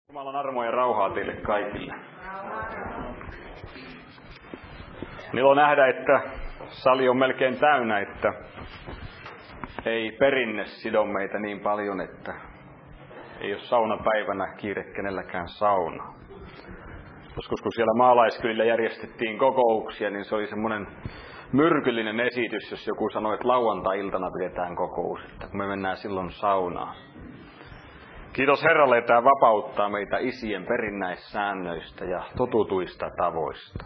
Jumalan armoa ja rauhaa teille kaikille. On ilo nähdä, että sali on melkein täynnä, että ei perinne sido meitä niin paljon, että ei ole saunapäivänä kiire kenelläkään sauna. Joskus kun siellä maalaiskylillä järjestettiin kokouksia, niin se oli semmoinen myrkyllinen esitys, jos joku sanoi, että lauantai-iltana pidetään kokous, että me mennään silloin saunaan. Kiitos Herralle, että tämä vapauttaa meitä isien perinnäissäännöistä ja totutuista tavoista.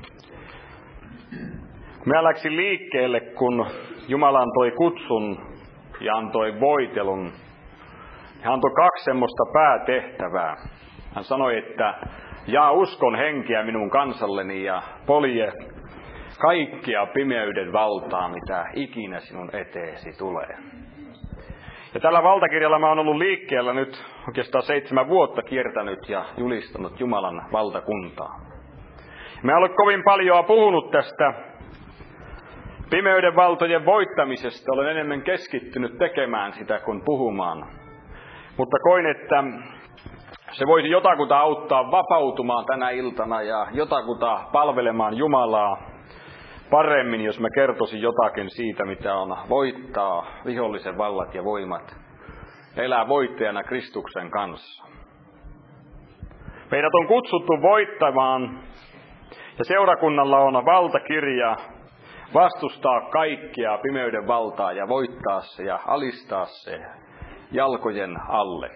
Mä läksin liikkeelle, kun Jumala antoi kutsun ja antoi voitelun. Hän antoi kaksi semmoista päätehtävää. Hän sanoi, että jaa uskon henkeä minun kansalleni ja polje kaikkia pimeyden valtaa, mitä ikinä sinun eteesi tulee. Ja tällä valtakirjalla mä oon ollut liikkeellä nyt oikeastaan 7 vuotta kiertänyt ja julistanut Jumalan valtakuntaa. Mä olen kovin paljon puhunut tästä pimeyden valtojen voittamisesta. Olen enemmän keskittynyt tekemään sitä kuin puhumaan. Mutta koin, että se voisi jotakuta auttaa vapautumaan tänä iltana ja jotakuta palvelemaan Jumalaa paremmin, jos mä kertoisin jotakin siitä, mitä on voittaa vihollisen vallat ja voimat, elää voittajana Kristuksen kanssa. Meidät on kutsuttu voittamaan, ja seurakunnalla on valtakirja vastustaa kaikkia pimeyden valtaa ja voittaa se ja alistaa se jalkojen alle.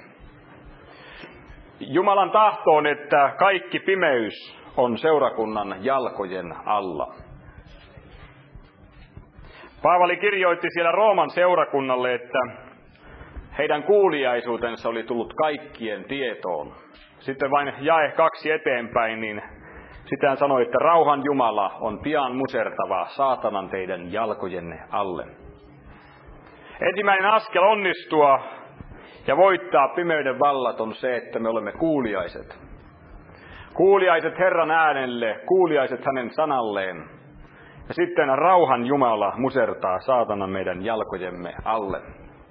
Jumalan tahto on, että kaikki pimeys on seurakunnan jalkojen alla. Paavali kirjoitti siellä Rooman seurakunnalle, että heidän kuuliaisuutensa oli tullut kaikkien tietoon. Sitten vain jae 2 eteenpäin, niin sitten hän sanoi, että rauhan Jumala on pian musertava saatanan teidän jalkojenne alle. Ensimmäinen askel onnistua ja voittaa pimeyden vallat on se, että me olemme kuuliaiset. Kuuliaiset Herran äänelle, kuuliaiset hänen sanalleen. Ja sitten rauhan Jumala musertaa saatanan meidän jalkojemme alle.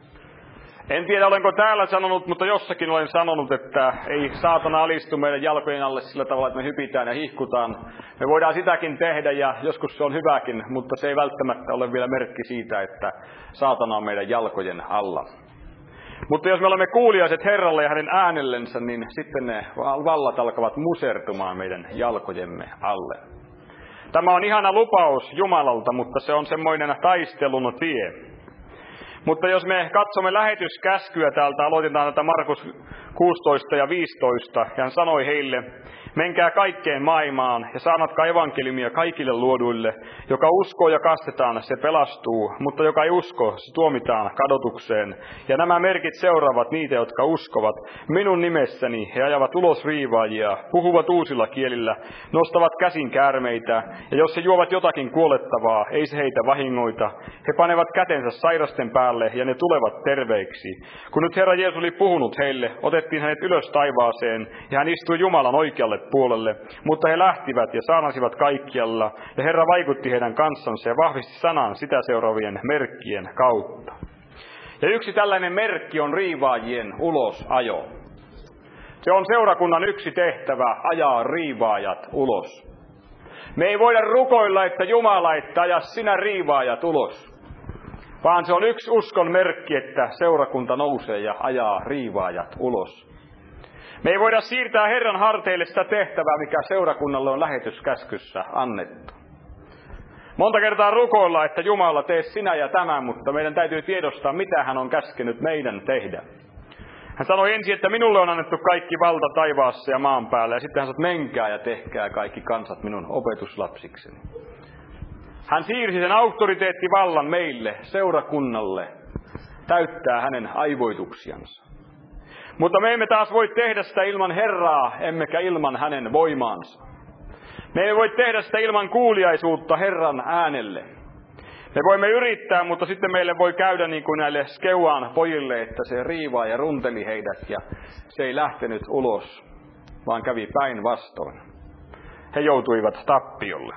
En tiedä, olenko täällä sanonut, mutta jossakin olen sanonut, että ei saatana alistu meidän jalkojen alle sillä tavalla, että me hypitään ja hihkutaan. Me voidaan sitäkin tehdä ja joskus se on hyväkin, mutta se ei välttämättä ole vielä merkki siitä, että saatana on meidän jalkojen alla. Mutta jos me olemme kuuliaiset Herralle ja hänen äänellensä, niin sitten ne vallat alkavat musertumaan meidän jalkojemme alle. Tämä on ihana lupaus Jumalalta, mutta se on semmoinen taistelun tie. Mutta jos me katsomme lähetyskäskyä täältä, aloitetaan tätä Markus 16 ja 15, ja hän sanoi heille, menkää kaikkeen maailmaan ja saarnatkaa evankeliumia kaikille luoduille. Joka uskoo ja kastetaan, se pelastuu, mutta joka ei usko, se tuomitaan kadotukseen. Ja nämä merkit seuraavat niitä, jotka uskovat. Minun nimessäni he ajavat ulos riivaajia, puhuvat uusilla kielillä, nostavat käsin käärmeitä, ja jos he juovat jotakin kuolettavaa, ei se heitä vahingoita. He panevat kätensä sairasten päälle, ja ne tulevat terveiksi. Kun nyt Herra Jeesus oli puhunut heille, otettiin hänet ylös taivaaseen, ja hän istui Jumalan oikealle puolelle, mutta he lähtivät ja saarnasivat kaikkialla, ja Herra vaikutti heidän kanssansa ja vahvisti sanan sitä seuraavien merkkien kautta. Ja yksi tällainen merkki on riivaajien ulosajo. Se on seurakunnan yksi tehtävä, ajaa riivaajat ulos. Me ei voida rukoilla, että Jumala, että aja sinä riivaajat ulos, vaan se on yksi uskon merkki, että seurakunta nousee ja ajaa riivaajat ulos. Me ei voida siirtää Herran harteille sitä tehtävää, mikä seurakunnalle on lähetyskäskyssä annettu. Monta kertaa rukoillaan, että Jumala tee sinä ja tämän, mutta meidän täytyy tiedostaa, mitä hän on käskenyt meidän tehdä. Hän sanoi ensin, että minulle on annettu kaikki valta taivaassa ja maan päällä, ja sitten hän sanoi, menkää ja tehkää kaikki kansat minun opetuslapsikseni. Hän siirsi sen auktoriteettivallan meille, seurakunnalle, täyttää hänen aivoituksiansa. Mutta me emme taas voi tehdä sitä ilman Herraa, emmekä ilman hänen voimaansa. Me emme voi tehdä sitä ilman kuuliaisuutta Herran äänelle. Me voimme yrittää, mutta sitten meille voi käydä niin kuin näille Skeuan pojille, että se riivaa ja runteli heidät ja se ei lähtenyt ulos, vaan kävi päinvastoin. He joutuivat tappiolle.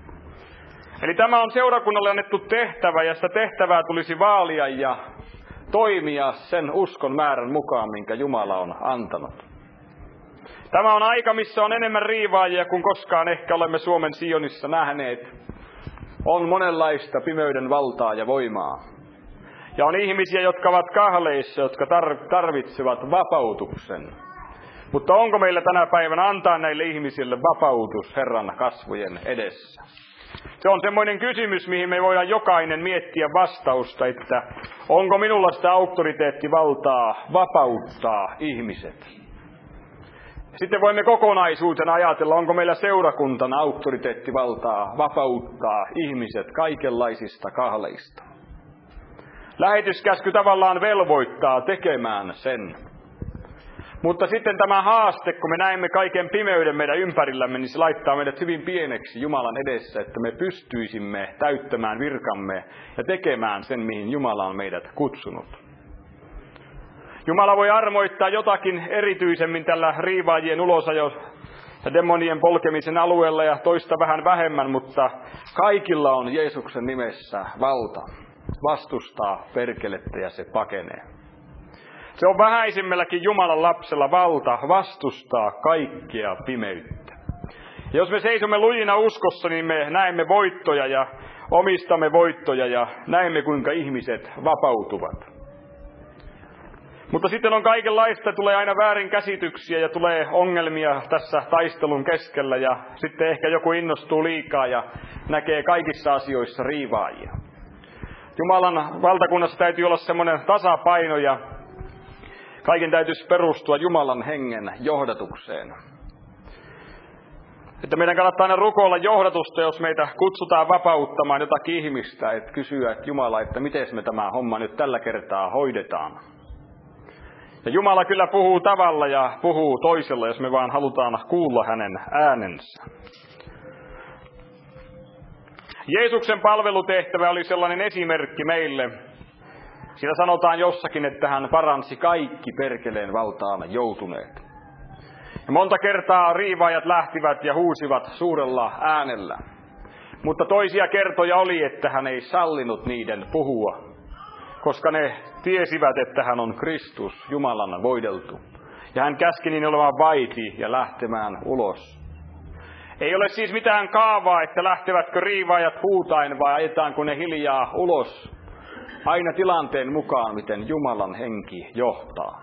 Eli tämä on seurakunnalle annettu tehtävä ja sitä tehtävää tulisi vaalia ja toimia sen uskon määrän mukaan, minkä Jumala on antanut. Tämä on aika, missä on enemmän riivaajia kuin koskaan ehkä olemme Suomen Sionissa nähneet. On monenlaista pimeyden valtaa ja voimaa. Ja on ihmisiä, jotka ovat kahleissa, jotka tarvitsevat vapautuksen. Mutta onko meillä tänä päivänä antaa näille ihmisille vapautus Herran kasvojen edessä? Se on semmoinen kysymys, mihin me voidaan jokainen miettiä vastausta, että onko minulla sitä auktoriteettivaltaa vapauttaa ihmiset? Sitten voimme kokonaisuutena ajatella, onko meillä seurakuntana auktoriteettivaltaa vapauttaa ihmiset kaikenlaisista kahleista. Lähetyskäsky tavallaan velvoittaa tekemään sen. Mutta sitten tämä haaste, kun me näemme kaiken pimeyden meidän ympärillämme, niin se laittaa meidät hyvin pieneksi Jumalan edessä, että me pystyisimme täyttämään virkamme ja tekemään sen, mihin Jumala on meidät kutsunut. Jumala voi armoittaa jotakin erityisemmin tällä riivaajien ulosajo ja demonien polkemisen alueella ja toista vähän vähemmän, mutta kaikilla on Jeesuksen nimessä valta vastustaa perkelettä ja se pakenee. Se on vähäisimmälläkin Jumalan lapsella valta vastustaa kaikkea pimeyttä. Ja jos me seisomme lujina uskossa, niin me näemme voittoja ja omistamme voittoja ja näemme, kuinka ihmiset vapautuvat. Mutta sitten on kaikenlaista, tulee aina väärinkäsityksiä ja tulee ongelmia tässä taistelun keskellä ja sitten ehkä joku innostuu liikaa ja näkee kaikissa asioissa riivaajia. Jumalan valtakunnassa täytyy olla semmoinen tasapaino ja kaiken täytyisi perustua Jumalan hengen johdatukseen. Että meidän kannattaa aina rukoilla johdatusta, jos meitä kutsutaan vapauttamaan jotakin ihmistä, että kysyä, että Jumala, että miten me tämä homma nyt tällä kertaa hoidetaan. Ja Jumala kyllä puhuu tavalla ja puhuu toisella, jos me vaan halutaan kuulla hänen äänensä. Jeesuksen palvelutehtävä oli sellainen esimerkki meille. Siinä sanotaan jossakin, että hän paransi kaikki perkeleen valtaan joutuneet. Ja monta kertaa riivaajat lähtivät ja huusivat suurella äänellä. Mutta toisia kertoja oli, että hän ei sallinut niiden puhua, koska ne tiesivät, että hän on Kristus, Jumalan voideltu. Ja hän käski niin olemaan vaiti ja lähtemään ulos. Ei ole siis mitään kaavaa, että lähtevätkö riivaajat huutain vai ajetaanko ne hiljaa ulos. Aina tilanteen mukaan, miten Jumalan henki johtaa.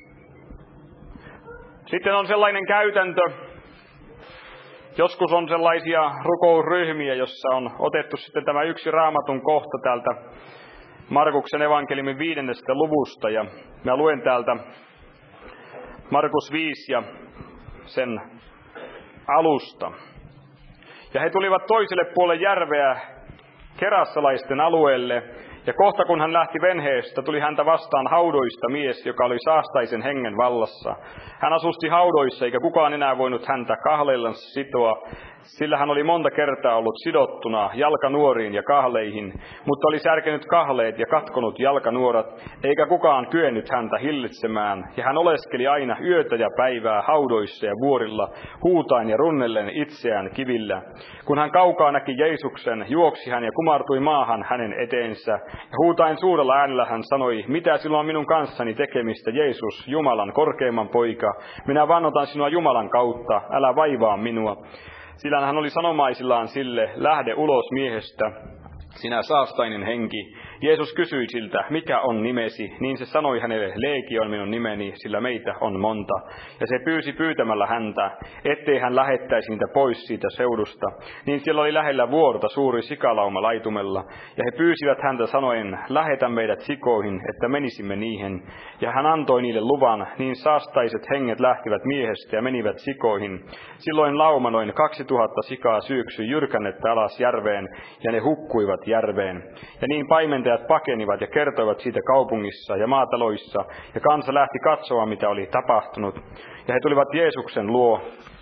Sitten on sellainen käytäntö, joskus on sellaisia rukousryhmiä, jossa on otettu sitten tämä yksi Raamatun kohta täältä Markuksen evankeliumin 5. luvusta. Ja mä luen täältä Markus 5 ja sen alusta. Ja he tulivat toiselle puolelle järveä Gerassalaisten alueelle. Ja kohta kun hän lähti venheestä, tuli häntä vastaan haudoista mies, joka oli saastaisen hengen vallassa. Hän asusti haudoissa, eikä kukaan enää voinut häntä kahleillansa sitoa, sillä hän oli monta kertaa ollut sidottuna jalkanuoriin ja kahleihin, mutta oli särkenyt kahleet ja katkonut jalkanuorat, eikä kukaan kyennyt häntä hillitsemään. Ja hän oleskeli aina yötä ja päivää haudoissa ja vuorilla, huutaen ja runnellen itseään kivillä. Kun hän kaukaa näki Jeesuksen, juoksi hän ja kumartui maahan hänen eteensä. Ja huutaen suurella äänellä hän sanoi, mitä sinulla on minun kanssani tekemistä, Jeesus, Jumalan korkeimman poika. Minä vannotan sinua Jumalan kautta, älä vaivaa minua. Sillä hän oli sanomaisillaan sille, lähde ulos miehestä, sinä saastainen henki. Jeesus kysyi siltä, mikä on nimesi? Niin se sanoi hänelle, Leegi on minun nimeni, sillä meitä on monta. Ja se pyysi pyytämällä häntä, ettei hän lähettäisi niitä pois siitä seudusta. Niin siellä oli lähellä vuorta suuri sikalauma laitumella. Ja he pyysivät häntä sanoen, lähetä meidät sikoihin, että menisimme niihin. Ja hän antoi niille luvan, niin saastaiset henget lähtivät miehestä ja menivät sikoihin. Silloin lauma noin 2000 sikaa syyksyi jyrkännettä alas järveen, ja ne hukkuivat järveen. Ja niin paimentajat pakenivat ja kertoivat siitä kaupungissa ja maataloissa, ja kansa lähti katsomaan, mitä oli tapahtunut. Ja he tulivat Jeesuksen luo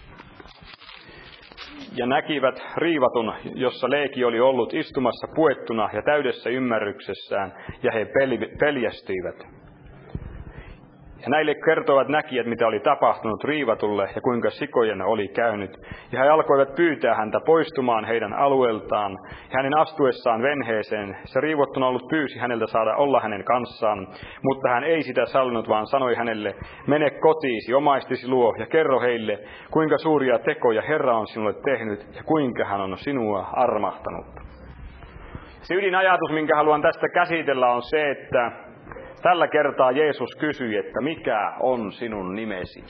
ja näkivät riivatun, jossa Leegi oli ollut istumassa puettuna ja täydessä ymmärryksessään, ja he peljästyivät. Ja näille kertoivat näkijät, mitä oli tapahtunut Riivatulle ja kuinka sikojen oli käynyt. Ja he alkoivat pyytää häntä poistumaan heidän alueeltaan. Ja hänen astuessaan venheeseen se riivottuna ollut pyysi häneltä saada olla hänen kanssaan. Mutta hän ei sitä sallinut, vaan sanoi hänelle, mene kotiisi, omaistesi luo ja kerro heille, kuinka suuria tekoja Herra on sinulle tehnyt ja kuinka hän on sinua armahtanut. Se ydinajatus, minkä haluan tästä käsitellä, on se, että tällä kertaa Jeesus kysyi, että mikä on sinun nimesi?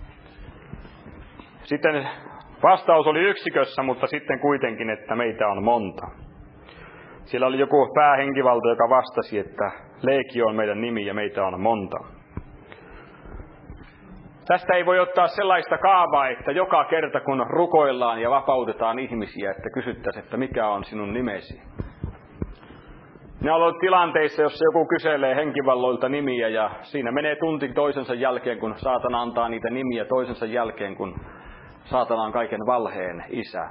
Sitten vastaus oli yksikössä, mutta sitten kuitenkin, että meitä on monta. Siellä oli joku päähenkivalta, joka vastasi, että Leegio on meidän nimi ja meitä on monta. Tästä ei voi ottaa sellaista kaavaa, että joka kerta kun rukoillaan ja vapautetaan ihmisiä, että kysyttäisiin, että mikä on sinun nimesi. Ne on ollut tilanteissa, jossa joku kyselee henkivalloilta nimiä ja siinä menee tunti toisensa jälkeen, kun saatana antaa niitä nimiä toisensa jälkeen, kun saatana on kaiken valheen isä.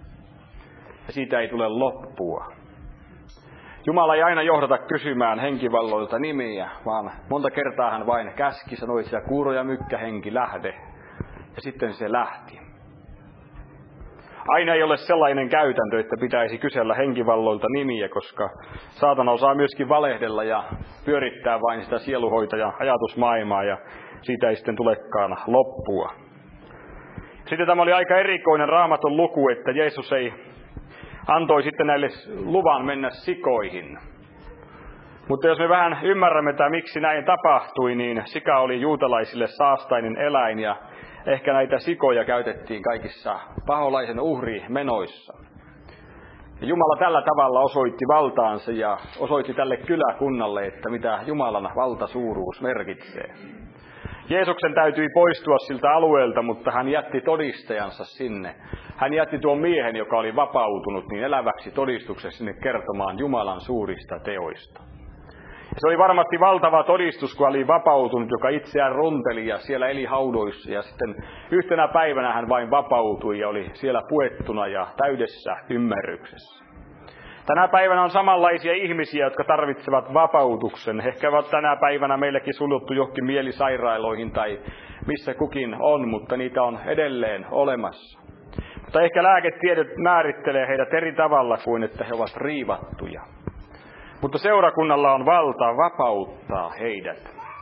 Ja siitä ei tule loppua. Jumala ei aina johdata kysymään henkivalloilta nimiä, vaan monta kertaa hän vain käski, sanoi, että kuuro ja mykkähenki lähde. Ja sitten se lähti. Aina ei ole sellainen käytäntö, että pitäisi kysellä henkivalloilta nimiä, koska saatana osaa myöskin valehdella ja pyörittää vain sitä sieluhoitajan ajatusmaailmaa ja siitä ei sitten tulekaan loppua. Sitten tämä oli aika erikoinen Raamatun luku, että Jeesus ei antoi sitten näille luvan mennä sikoihin. Mutta jos me vähän ymmärrämme, että miksi näin tapahtui, niin sika oli juutalaisille saastainen eläin ja ehkä näitä sikoja käytettiin kaikissa paholaisen uhrimenoissa. Ja Jumala tällä tavalla osoitti valtaansa ja osoitti tälle kyläkunnalle, että mitä Jumalan valtasuuruus merkitsee. Jeesuksen täytyi poistua siltä alueelta, mutta hän jätti todistajansa sinne. Hän jätti tuon miehen, joka oli vapautunut, niin eläväksi todistukseksi sinne kertomaan Jumalan suurista teoista. Ja se oli varmasti valtava todistus, kun oli vapautunut, joka itseään runteli ja siellä eli haudoissa. Ja sitten yhtenä päivänä hän vain vapautui ja oli siellä puettuna ja täydessä ymmärryksessä. Tänä päivänä on samanlaisia ihmisiä, jotka tarvitsevat vapautuksen. Ehkä ovat tänä päivänä meilläkin suljettu johonkin mielisairaaloihin tai missä kukin on, mutta niitä on edelleen olemassa. Mutta ehkä lääketiede määrittelee heidät eri tavalla kuin että he ovat riivattuja. Mutta seurakunnalla on valta vapauttaa heidät.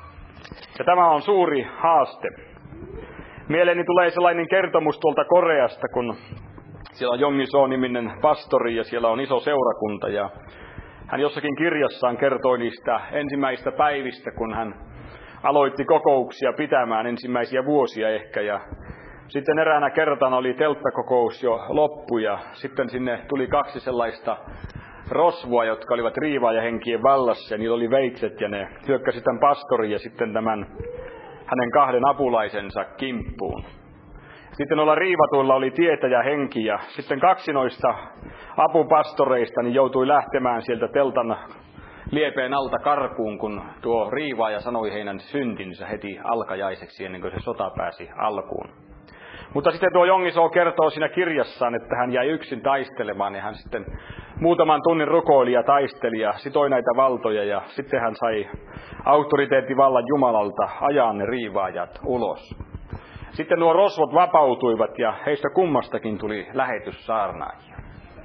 Ja tämä on suuri haaste. Mieleeni tulee sellainen kertomus tuolta Koreasta, kun siellä on Jongiso-niminen pastori ja siellä on iso seurakunta. Ja hän jossakin kirjassaan kertoi niistä ensimmäistä päivistä, kun hän aloitti kokouksia pitämään ensimmäisiä vuosia ehkä. Ja sitten eräänä kertana oli telttakokous jo loppu ja sitten sinne tuli 2 sellaista rosvoa, jotka olivat riivaajahenkien vallassa ja niillä oli veitset ja ne hyökkäsi tämän pastorin ja sitten tämän hänen 2 apulaisensa kimppuun. Sitten noilla riivatuilla oli tietäjähenki ja sitten 2 noista apupastoreista niin joutui lähtemään sieltä teltan liepeen alta karkuun, kun tuo riivaaja sanoi heidän syntinsä heti alkajaiseksi ennen kuin se sota pääsi alkuun. Mutta sitten tuo Jongiso kertoo siinä kirjassaan, että hän jäi yksin taistelemaan ja hän sitten muutaman tunnin rukoili ja taisteli ja sitoi näitä valtoja ja sitten hän sai auktoriteettivallan Jumalalta ajaa ne riivaajat ulos. Sitten nuo rosvot vapautuivat ja heistä kummastakin tuli lähetyssaarnaajia.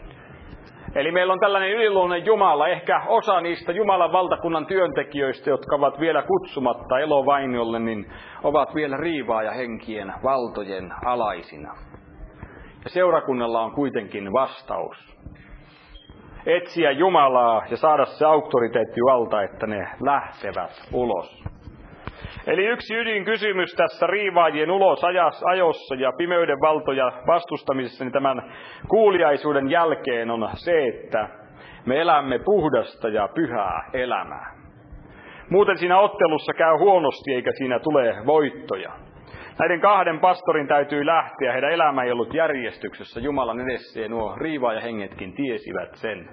Eli meillä on tällainen yliluonnollinen Jumala, ehkä osa niistä Jumalan valtakunnan työntekijöistä, jotka ovat vielä kutsumatta elovainiolle, niin ovat vielä riivaajahenkien valtojen alaisina. Ja seurakunnalla on kuitenkin vastaus. Etsiä Jumalaa ja saada se auktoriteettivalta, että ne lähtevät ulos. Eli yksi ydinkysymys tässä riivaajien ulosajossa ja pimeyden valtoja vastustamisessa niin tämän kuuliaisuuden jälkeen on se, että me elämme puhdasta ja pyhää elämää. Muuten siinä ottelussa käy huonosti eikä siinä tule voittoja. Näiden 2 pastorin täytyy lähteä, heidän elämä ei ollut järjestyksessä Jumalan edessä ja nuo riivaajahengetkin tiesivät sen.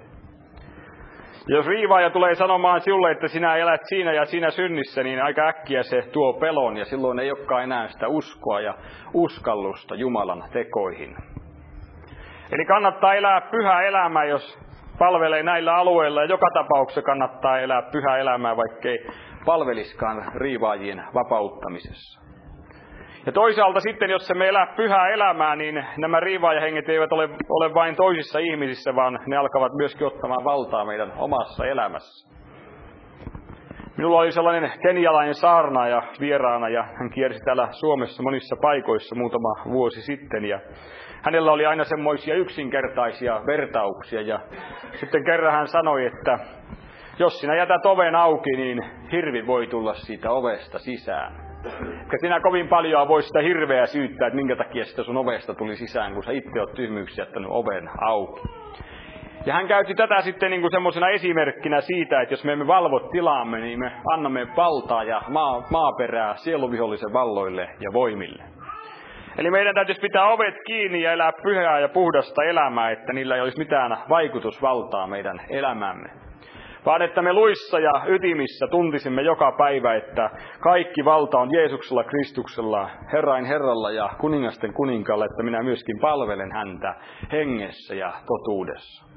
Jos riivaaja tulee sanomaan sinulle, että sinä elät siinä ja siinä synnissä, niin aika äkkiä se tuo pelon ja silloin ei olekaan enää sitä uskoa ja uskallusta Jumalan tekoihin. Eli kannattaa elää pyhää elämää, jos palvelee näillä alueilla ja joka tapauksessa kannattaa elää pyhää elämää, vaikkei palveliskaan riivaajien vapauttamisessa. Ja toisaalta sitten, jos me elää pyhää elämää, niin nämä riivaajahenget eivät ole vain toisissa ihmisissä, vaan ne alkavat myöskin ottamaan valtaa meidän omassa elämässä. Minulla oli sellainen kenialainen saarnaaja vieraana, ja hän kiersi täällä Suomessa monissa paikoissa muutama vuosi sitten. Ja hänellä oli aina semmoisia yksinkertaisia vertauksia, ja sitten kerran hän sanoi, että jos sinä jätät oven auki, niin hirvi voi tulla siitä ovesta sisään. Eikä sinä kovin paljon voi sitä hirveä syyttää, että minkä takia sitä sun ovesta tuli sisään, kun sä itse oot tyhmyyksiä jättänyt oven auki. Ja hän käytti tätä sitten niin kuin semmoisena esimerkkinä siitä, että jos me emme valvo tilaamme, niin me annamme valtaa ja maaperää sieluvihollisen valloille ja voimille. Eli meidän täytyisi pitää ovet kiinni ja elää pyhää ja puhdasta elämää, että niillä ei olisi mitään vaikutusvaltaa meidän elämämme. Vaan että me luissa ja ytimissä tuntisimme joka päivä, että kaikki valta on Jeesuksella, Kristuksella, Herrain Herralla ja kuningasten kuninkaalla, että minä myöskin palvelen häntä hengessä ja totuudessa.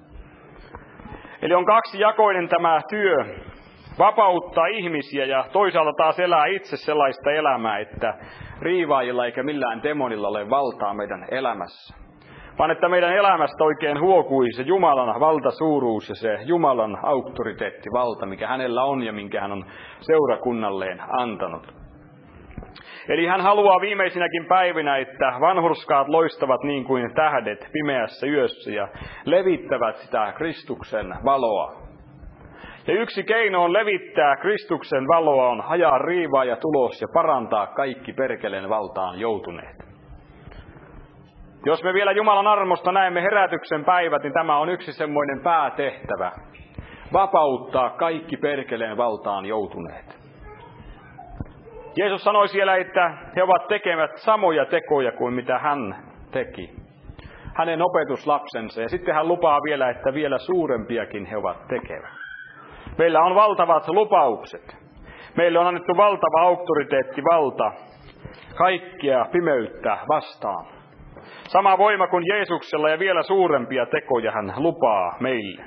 Eli on kaksijakoinen tämä työ, vapauttaa ihmisiä ja toisaalta taas elää itse sellaista elämää, että riivaajilla eikä millään demonilla ole valtaa meidän elämässä. Vaan että meidän elämästä oikein huokuisi se Jumalan valtasuuruus ja se Jumalan auktoriteettivalta, mikä hänellä on ja minkä hän on seurakunnalleen antanut. Eli hän haluaa viimeisinäkin päivinä, että vanhurskaat loistavat niin kuin tähdet pimeässä yössä ja levittävät sitä Kristuksen valoa. Ja yksi keino on levittää Kristuksen valoa on ajaa riivaaja tulos ja parantaa kaikki perkeleen valtaan joutuneet. Jos me vielä Jumalan armosta näemme herätyksen päivät, niin tämä on yksi semmoinen päätehtävä. Vapauttaa kaikki perkeleen valtaan joutuneet. Jeesus sanoi siellä, että he ovat tekemät samoja tekoja kuin mitä hän teki. Hänen opetuslapsensa. Ja sitten hän lupaa vielä, että vielä suurempiakin he ovat tekevät. Meillä on valtavat lupaukset. Meille on annettu valtava auktoriteettivalta kaikkia pimeyttä vastaan. Sama voima kuin Jeesuksella ja vielä suurempia tekoja hän lupaa meille.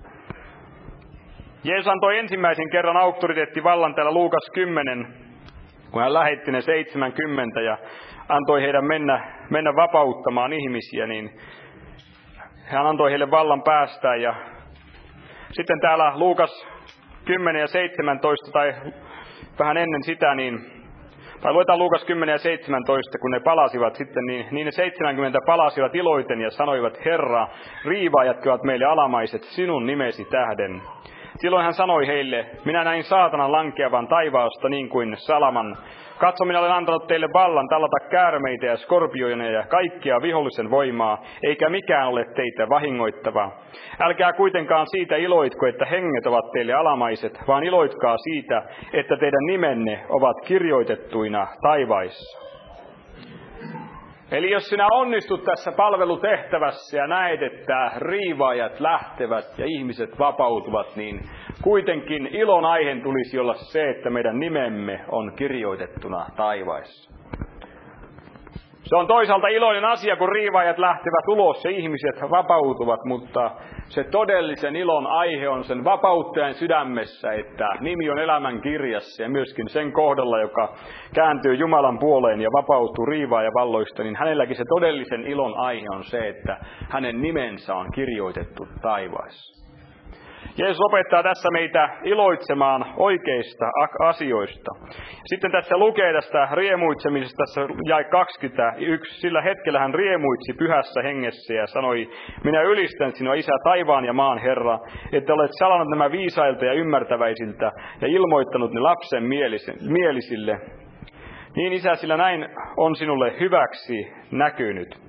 Jeesus antoi ensimmäisen kerran auktoriteettivallan täällä Luukas 10, kun hän lähetti ne 70 ja antoi heidän mennä vapauttamaan ihmisiä, niin hän antoi heille vallan päästää. Ja sitten täällä Luukas 10 ja 17 tai vähän ennen sitä, tai luetaan Luukas 10 ja 17, kun ne palasivat sitten, niin ne 70 palasivat iloiten ja sanoivat, Herra, riivaajatko ovat meille alamaiset sinun nimesi tähden. Silloin hän sanoi heille, minä näin saatanan lankeavan taivaasta niin kuin salaman. Katso, minä olen antanut teille vallan tallata käärmeitä ja skorpioineja ja kaikkia vihollisen voimaa, eikä mikään ole teitä vahingoittava. Älkää kuitenkaan siitä iloitko, että henget ovat teille alamaiset, vaan iloitkaa siitä, että teidän nimenne ovat kirjoitettuina taivaissa. Eli jos sinä onnistut tässä palvelutehtävässä ja näet, että riivaajat lähtevät ja ihmiset vapautuvat, niin kuitenkin ilon aiheen tulisi olla se, että meidän nimemme on kirjoitettuna taivaissa. Se on toisaalta iloinen asia, kun riivaajat lähtevät ulos ja ihmiset vapautuvat, mutta se todellisen ilon aihe on sen vapauttajan sydämessä, että nimi on elämän kirjassa ja myöskin sen kohdalla, joka kääntyy Jumalan puoleen ja vapautuu riivaajavalloista, niin hänelläkin se todellisen ilon aihe on se, että hänen nimensä on kirjoitettu taivaissa. Jeesus opettaa tässä meitä iloitsemaan oikeista asioista. Sitten tässä lukee tästä riemuitsemisesta, tässä jae 21. Sillä hetkellä hän riemuitsi pyhässä hengessä ja sanoi, minä ylistän sinua, Isä, taivaan ja maan Herra, että olet salannut nämä viisailta ja ymmärtäväisiltä ja ilmoittanut ne lapsen mielisille. Niin, Isä, sillä näin on sinulle hyväksi näkynyt.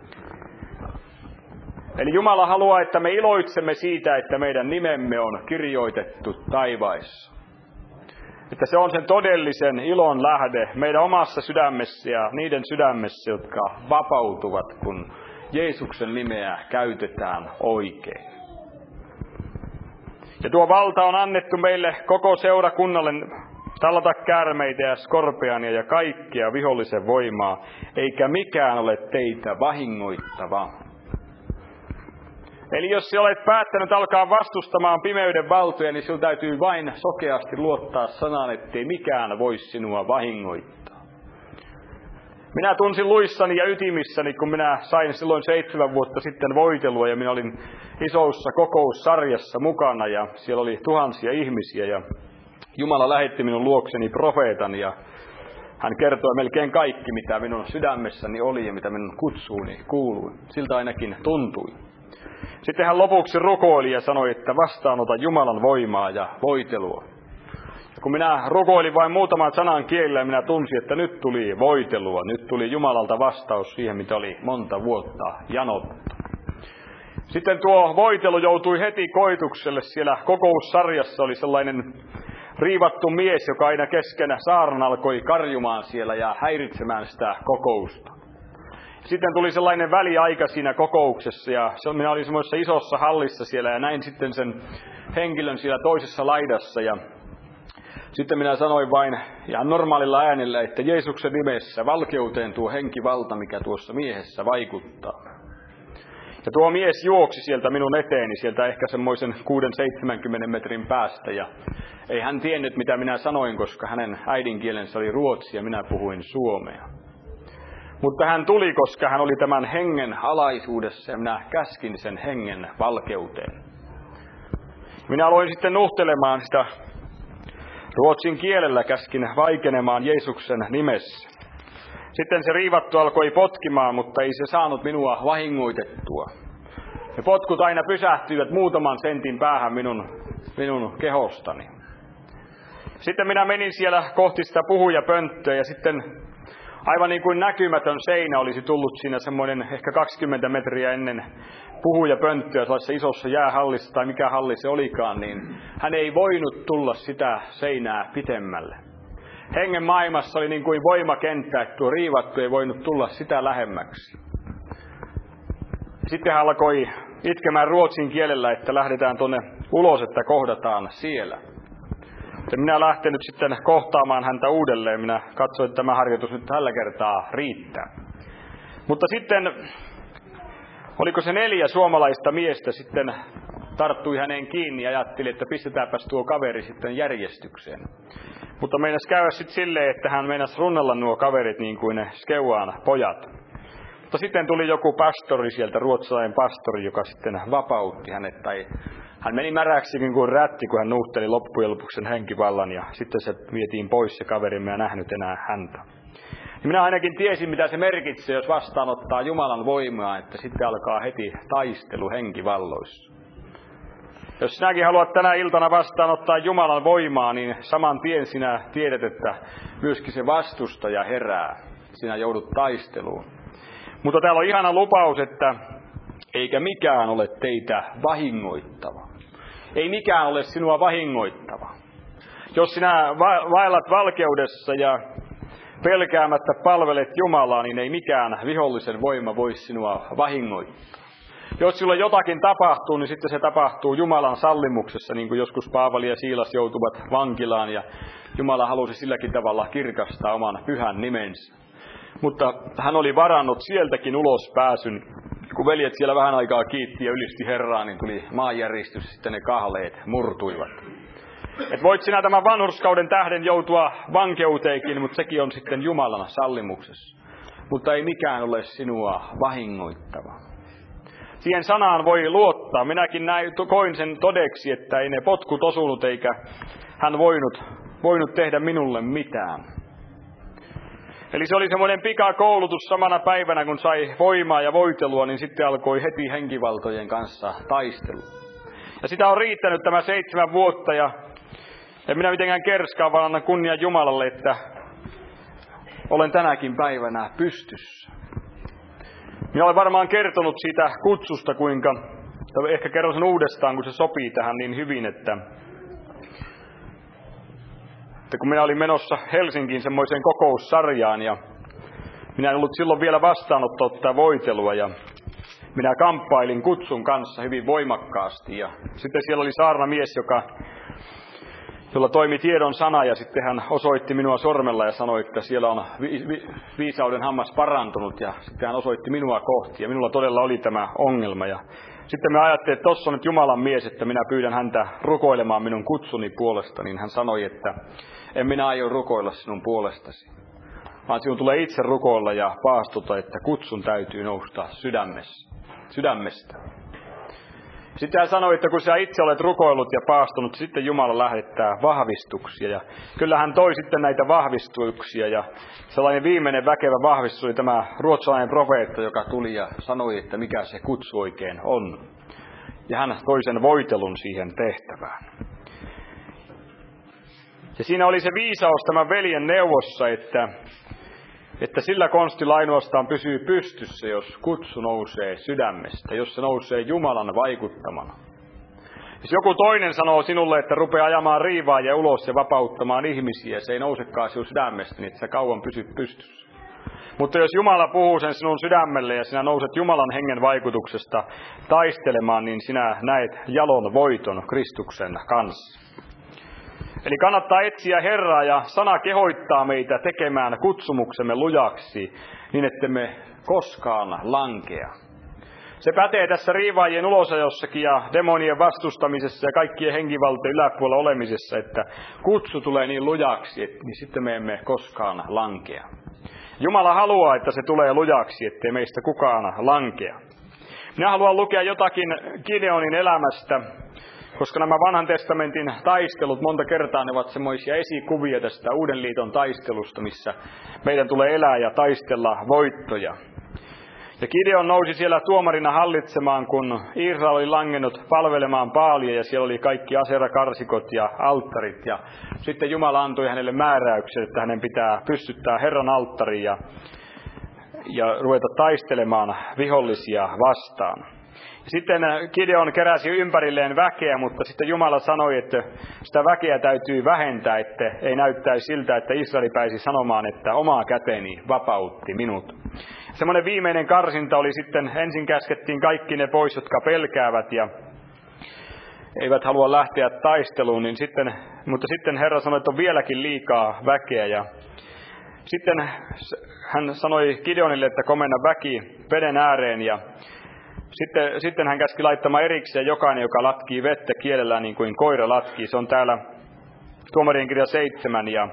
Eli Jumala haluaa, että me iloitsemme siitä, että meidän nimemme on kirjoitettu taivaissa. Että se on sen todellisen ilon lähde meidän omassa sydämessä ja niiden sydämessä, jotka vapautuvat, kun Jeesuksen nimeä käytetään oikein. Ja tuo valta on annettu meille koko seurakunnalle tallata käärmeitä ja skorpiania ja kaikkia vihollisen voimaa, eikä mikään ole teitä vahingoittava. Eli jos sinä olet päättänyt alkaa vastustamaan pimeyden valtoja, niin sinun täytyy vain sokeasti luottaa sanaan, ettei mikään voi sinua vahingoittaa. Minä tunsin luissani ja ytimissäni, kun minä sain silloin 7 vuotta sitten voitelua ja minä olin isossa kokoussarjassa mukana ja siellä oli tuhansia ihmisiä ja Jumala lähetti minun luokseni profeetan ja hän kertoi melkein kaikki, mitä minun sydämessäni oli ja mitä minun kutsuuni kuului. Siltä ainakin tuntui. Sitten hän lopuksi rukoili ja sanoi, että vastaanota Jumalan voimaa ja voitelua. Ja kun minä rukoilin vain muutaman sanan kielellä, minä tunsin, että nyt tuli voitelua. Nyt tuli Jumalalta vastaus siihen, mitä oli monta vuotta janottu. Sitten tuo voitelu joutui heti koitukselle. Siellä kokoussarjassa oli sellainen riivattu mies, joka aina kesken saarnan alkoi karjumaan siellä ja häiritsemään sitä kokousta. Sitten tuli sellainen väliaika siinä kokouksessa ja minä olin semmoisessa isossa hallissa siellä ja näin sitten sen henkilön siellä toisessa laidassa. Ja sitten minä sanoin vain ihan normaalilla äänellä, että Jeesuksen nimessä valkeuteen tuo henkivalta, mikä tuossa miehessä vaikuttaa. Ja tuo mies juoksi sieltä minun eteeni, sieltä ehkä semmoisen 6-70 metrin päästä. Ja ei hän tiennyt, mitä minä sanoin, koska hänen äidinkielensä oli ruotsi ja minä puhuin suomea. Mutta hän tuli, koska hän oli tämän hengen alaisuudessa ja minä käskin sen hengen valkeuteen. Minä aloin sitten nuhtelemaan sitä ruotsin kielellä, käskin vaikenemaan Jeesuksen nimessä. Sitten se riivattu alkoi potkimaan, mutta ei se saanut minua vahingoitettua. Ne potkut aina pysähtyivät muutaman sentin päähän minun kehostani. Sitten minä menin siellä kohti sitä puhujapönttöä ja sitten aivan niin kuin näkymätön seinä olisi tullut siinä semmoinen ehkä 20 metriä ennen puhujapönttöä sellaisessa isossa jäähallissa tai mikä halli se olikaan, niin hän ei voinut tulla sitä seinää pitemmälle. Hengen maailmassa oli niin kuin voimakenttä, että tuo riivattu ei voinut tulla sitä lähemmäksi. Sitten hän alkoi itkemään ruotsin kielellä, että lähdetään tuonne ulos, että kohdataan siellä. Minä lähtenyt sitten kohtaamaan häntä uudelleen. Minä katsoin, että tämä harjoitus nyt tällä kertaa riittää. Mutta sitten, oliko se 4 suomalaista miestä sitten tarttui häneen kiinni ja ajatteli, että pistetäänpäs tuo kaveri sitten järjestykseen. Mutta meinasi käydä sitten silleen, että hän meinasi runnella nuo kaverit niin kuin ne Skeuaan pojat. Mutta sitten tuli joku pastori sieltä, ruotsalainen pastori, joka sitten vapautti hänet. Tai hän meni märäksi niin kuin rätti, kun hän nuhteli loppujen lopuksi sen henkivallan. Ja sitten se vietiin pois se kaveri, minä en nähnyt enää häntä. Ja minä ainakin tiesin, mitä se merkitsee, jos vastaanottaa Jumalan voimaa, että sitten alkaa heti taistelu henkivalloissa. Jos sinäkin haluat tänä iltana vastaanottaa Jumalan voimaa, niin saman tien sinä tiedät, että myöskin se vastustaja herää. Sinä joudut taisteluun. Mutta täällä on ihana lupaus, että eikä mikään ole teitä vahingoittava. Ei mikään ole sinua vahingoittava. Jos sinä vaellat valkeudessa ja pelkäämättä palvelet Jumalaa, niin ei mikään vihollisen voima voi sinua vahingoittaa. Jos sinulle jotakin tapahtuu, niin sitten se tapahtuu Jumalan sallimuksessa, niin kuin joskus Paavali ja Siilas joutuvat vankilaan, ja Jumala halusi silläkin tavalla kirkastaa oman pyhän nimensä. Mutta hän oli varannut sieltäkin ulos pääsyn. Kun veljet siellä vähän aikaa kiitti ja ylisti Herraa, niin tuli maanjäristys, sitten ne kahleet murtuivat. Et voit sinä tämän vanhurskauden tähden joutua vankeuteenkin, mutta sekin on sitten Jumalan sallimuksessa. Mutta ei mikään ole sinua vahingoittava. Siihen sanaan voi luottaa. Minäkin koin sen todeksi, että ei ne potkut osunut eikä hän voinut tehdä minulle mitään. Eli se oli semmoinen pikakoulutus samana päivänä, kun sai voimaa ja voitelua, niin sitten alkoi heti henkivaltojen kanssa taistelu. Ja sitä on riittänyt tämä 7 vuotta ja en minä mitenkään kerskaa, vaan annan kunnian Jumalalle, että olen tänäkin päivänä pystyssä. Minä olen varmaan kertonut siitä kutsusta, ehkä kerron sen uudestaan, kun se sopii tähän niin hyvin, että kun minä olin menossa Helsinkiin semmoiseen kokoussarjaan ja minä en ollut silloin vielä vastaanottaa tätä voitelua ja minä kamppailin kutsun kanssa hyvin voimakkaasti ja sitten siellä oli saarnamies, jolla toimi tiedon sana ja sitten hän osoitti minua sormella ja sanoi, että siellä on viisauden hammas parantunut ja sitten hän osoitti minua kohti ja minulla todella oli tämä ongelma ja sitten me ajattelin, että tossa on nyt Jumalan mies, että minä pyydän häntä rukoilemaan minun kutsuni puolesta, niin hän sanoi, että en minä aio rukoilla sinun puolestasi, vaan sinun tulee itse rukoilla ja paastuta, että kutsun täytyy nousta sydämestä. Sitten hän sanoi, että kun sä itse olet rukoillut ja paastunut, sitten Jumala lähettää vahvistuksia. Ja kyllä hän toi sitten näitä vahvistuksia. Ja sellainen viimeinen väkevä vahvistus oli tämä ruotsalainen profeetta, joka tuli ja sanoi, että mikä se kutsu oikein on. Ja hän toi sen voitelun siihen tehtävään. Ja siinä oli se viisaus tämän veljen neuvossa, että sillä konstilla ainoastaan pysyy pystyssä, jos kutsu nousee sydämestä, jos se nousee Jumalan vaikuttamana. Jos joku toinen sanoo sinulle, että rupea ajamaan riivaajia ulos ja vapauttamaan ihmisiä, se ei nousekaan sinun sydämestä, niin et sä kauan pysy pystyssä. Mutta jos Jumala puhuu sen sinun sydämelle ja sinä nouset Jumalan hengen vaikutuksesta taistelemaan, niin sinä näet jalon voiton Kristuksen kanssa. Eli kannattaa etsiä Herraa ja sana kehoittaa meitä tekemään kutsumuksemme lujaksi, niin ettemme koskaan lankea. Se pätee tässä riivaajien ulosajossakin ja demonien vastustamisessa ja kaikkien henkivaltojen yläpuolella olemisessa, että kutsu tulee niin lujaksi, niin sitten me emme koskaan lankea. Jumala haluaa, että se tulee lujaksi, ettei meistä kukaan lankea. Minä haluan lukea jotakin Gideonin elämästä, koska nämä vanhan testamentin taistelut monta kertaa ne ovat semmoisia esikuvia tästä Uuden liiton taistelusta, missä meidän tulee elää ja taistella voittoja. Ja Gideon nousi siellä tuomarina hallitsemaan, kun Israel oli langennut palvelemaan Baalia ja siellä oli kaikki aserakarsikot ja alttarit. Ja sitten Jumala antoi hänelle määräyksen, että hänen pitää pystyttää Herran alttariin ja ruveta taistelemaan vihollisia vastaan. Sitten Gideon keräsi ympärilleen väkeä, mutta sitten Jumala sanoi, että sitä väkeä täytyy vähentää, että ei näyttäisi siltä, että Israel pääsi sanomaan, että omaa käteni vapautti minut. Semmoinen viimeinen karsinta oli sitten, ensin käskettiin kaikki ne pois, jotka pelkäävät ja eivät halua lähteä taisteluun, mutta sitten Herra sanoi, että on vieläkin liikaa väkeä. Ja sitten hän sanoi Gideonille, että komenna väki veden ääreen ja sitten hän käski laittamaan erikseen jokainen, joka latkii vettä kielellään niin kuin koira latkii. Se on täällä Tuomarien kirja 7 ja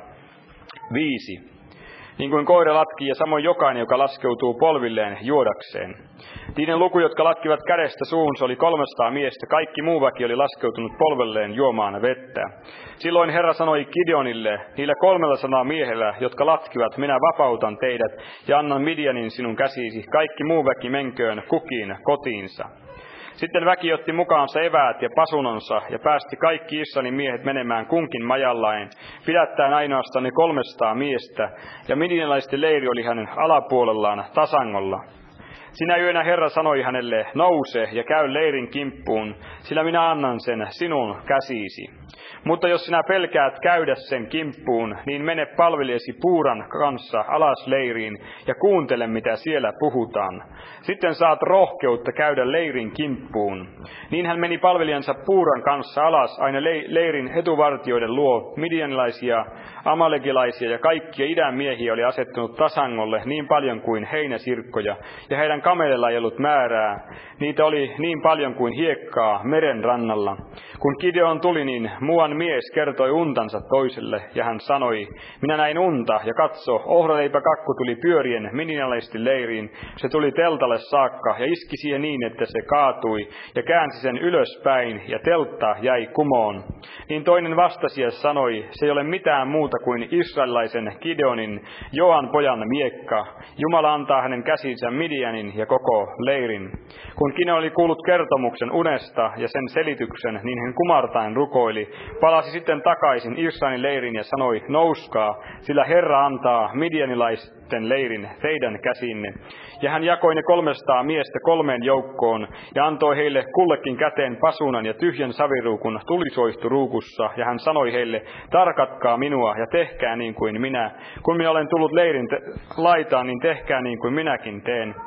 5. Niin kuin koira latkii ja samoin jokainen, joka laskeutuu polvilleen juodakseen. Niiden luku, jotka latkivat kädestä suuhunsa, oli 300 miestä. Kaikki muu väki oli laskeutunut polvelleen juomaan vettä. Silloin Herra sanoi Gideonille, niillä 300 miehellä, jotka latkivat, minä vapautan teidät ja annan Midianin sinun käsiisi. Kaikki muu väki menköön kukin kotiinsa. Sitten väki otti mukaansa eväät ja pasunonsa ja päästi kaikki Israelin miehet menemään kunkin majallaan, pidättäen ainoastaan ne 300 miestä, ja midianilaisten leiri oli hänen alapuolellaan tasangolla. Sinä yönä Herra sanoi hänelle, nouse ja käy leirin kimppuun, sillä minä annan sen sinun käsiisi. Mutta jos sinä pelkäät käydä sen kimppuun, niin mene palvelijasi Puuran kanssa alas leiriin ja kuuntele, mitä siellä puhutaan. Sitten saat rohkeutta käydä leirin kimppuun. Niin hän meni palvelijansa Puuran kanssa alas aina leirin etuvartioiden luo. Midianilaisia, amalekilaisia ja kaikkia idän miehiä oli asettunut tasangolle niin paljon kuin heinäsirkkoja, ja heidän kamelilla ei ollut määrää. Niitä oli niin paljon kuin hiekkaa meren rannalla. Kun Gideon tuli, niin muuan mies kertoi untansa toiselle, ja hän sanoi, minä näin unta, ja katso, ohraleipäkakku tuli pyörien midianilaisten leiriin. Se tuli teltalle saakka, ja iski siihen niin, että se kaatui, ja käänsi sen ylöspäin, ja teltta jäi kumoon. Niin toinen vastasi ja sanoi, se ei ole mitään muuta kuin israelilaisen Gideonin, Joan pojan miekka. Jumala antaa hänen käsinsä Midianin ja koko leirin. Kun Gideon oli kuullut kertomuksen unesta ja sen selityksen, niin hän kumartain rukoili, palasi sitten takaisin Israelin leiriin ja sanoi, nouskaa, sillä Herra antaa midianilaisten leirin teidän käsinne. Ja hän jakoi ne 300 miestä 3 joukkoon ja antoi heille kullekin käteen pasunan ja tyhjän saviruukun tulisoihturuukussa. Ja hän sanoi heille, tarkatkaa minua ja tehkää niin kuin minä. Kun minä olen tullut leirin laitaan, niin tehkää niin kuin minäkin teen.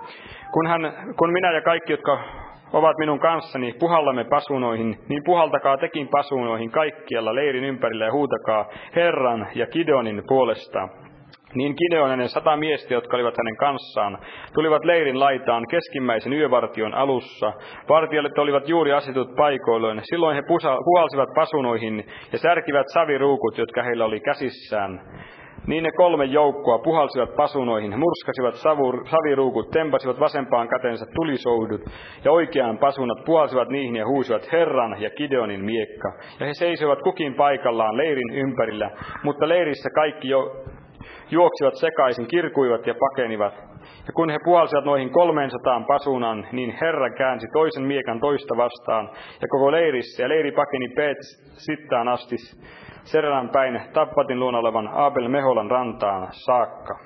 Kun minä ja kaikki, jotka ovat minun kanssani, puhallamme pasunoihin, niin puhaltakaa tekin pasunoihin kaikkialla leirin ympärillä ja huutakaa Herran ja Gideonin puolesta. Niin Gideon ja 100 miestä, jotka olivat hänen kanssaan, tulivat leirin laitaan keskimmäisen yövartion alussa. Vartijat olivat juuri asetut paikoilleen. Silloin he puhalsivat pasunoihin ja särkivät saviruukut, jotka heillä oli käsissään. Niin ne 3 joukkoa puhalsivat pasunoihin, murskasivat saviruukut, tempasivat vasempaan kätensä tulisoudut ja oikeaan pasunat, puhalsivat niihin ja huusivat Herran ja Gideonin miekka. Ja he seisoivat kukin paikallaan leirin ympärillä, mutta leirissä kaikki juoksivat sekaisin, kirkuivat ja pakenivat. Ja kun he puhalsivat noihin 300 pasunan, niin Herra käänsi toisen miekan toista vastaan, ja koko leirissä, ja leiri pakeni Sittaan asti, Serran päin Tappatin luona olevan Abel Meholan rantaan saakka.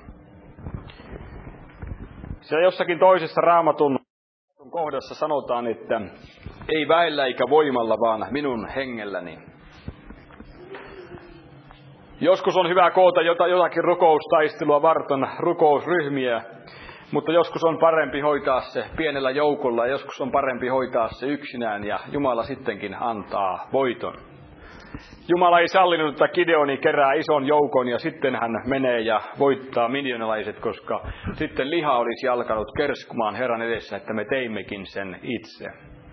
Siellä jossakin toisessa Raamatun kohdassa sanotaan, että ei väellä eikä voimalla, vaan minun hengelläni. Joskus on hyvä koota jotakin rukoustaistelua varten rukousryhmiä, mutta joskus on parempi hoitaa se pienellä joukolla ja joskus on parempi hoitaa se yksinään ja Jumala sittenkin antaa voiton. Jumala ei sallinut, että Gideoni kerää ison joukon ja sitten hän menee ja voittaa midjanilaiset, koska sitten liha olisi alkanut kerskumaan Herran edessä, että me teimmekin sen itse.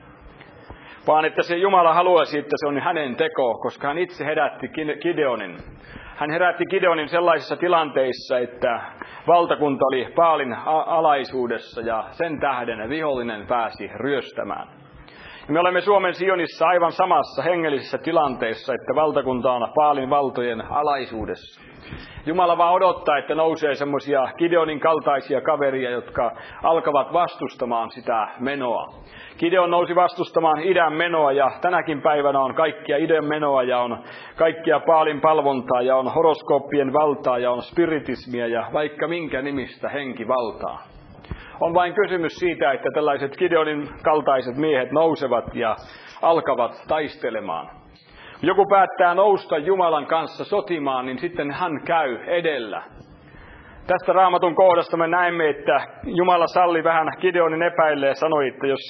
Vaan että se Jumala haluaisi, että se on hänen teko, koska hän itse herätti Gideonin. Hän herätti Gideonin sellaisissa tilanteissa, että valtakunta oli Baalin alaisuudessa ja sen tähden vihollinen pääsi ryöstämään. Ja me olemme Suomen Sionissa aivan samassa hengellisessä tilanteessa, että valtakunta on Baalin valtojen alaisuudessa. Jumala vaan odottaa, että nousee semmoisia Gideonin kaltaisia kaveria, jotka alkavat vastustamaan sitä menoa. Gideon nousi vastustamaan idän menoa ja tänäkin päivänä on kaikkia idän menoa ja on kaikkia Baalin palvontaa ja on horoskooppien valtaa ja on spiritismia ja vaikka minkä nimistä henkivaltaa. On vain kysymys siitä, että tällaiset Gideonin kaltaiset miehet nousevat ja alkavat taistelemaan. Joku päättää nousta Jumalan kanssa sotimaan, niin sitten hän käy edellä. Tästä Raamatun kohdasta me näemme, että Jumala salli vähän Gideonin epäille ja sanoi, että jos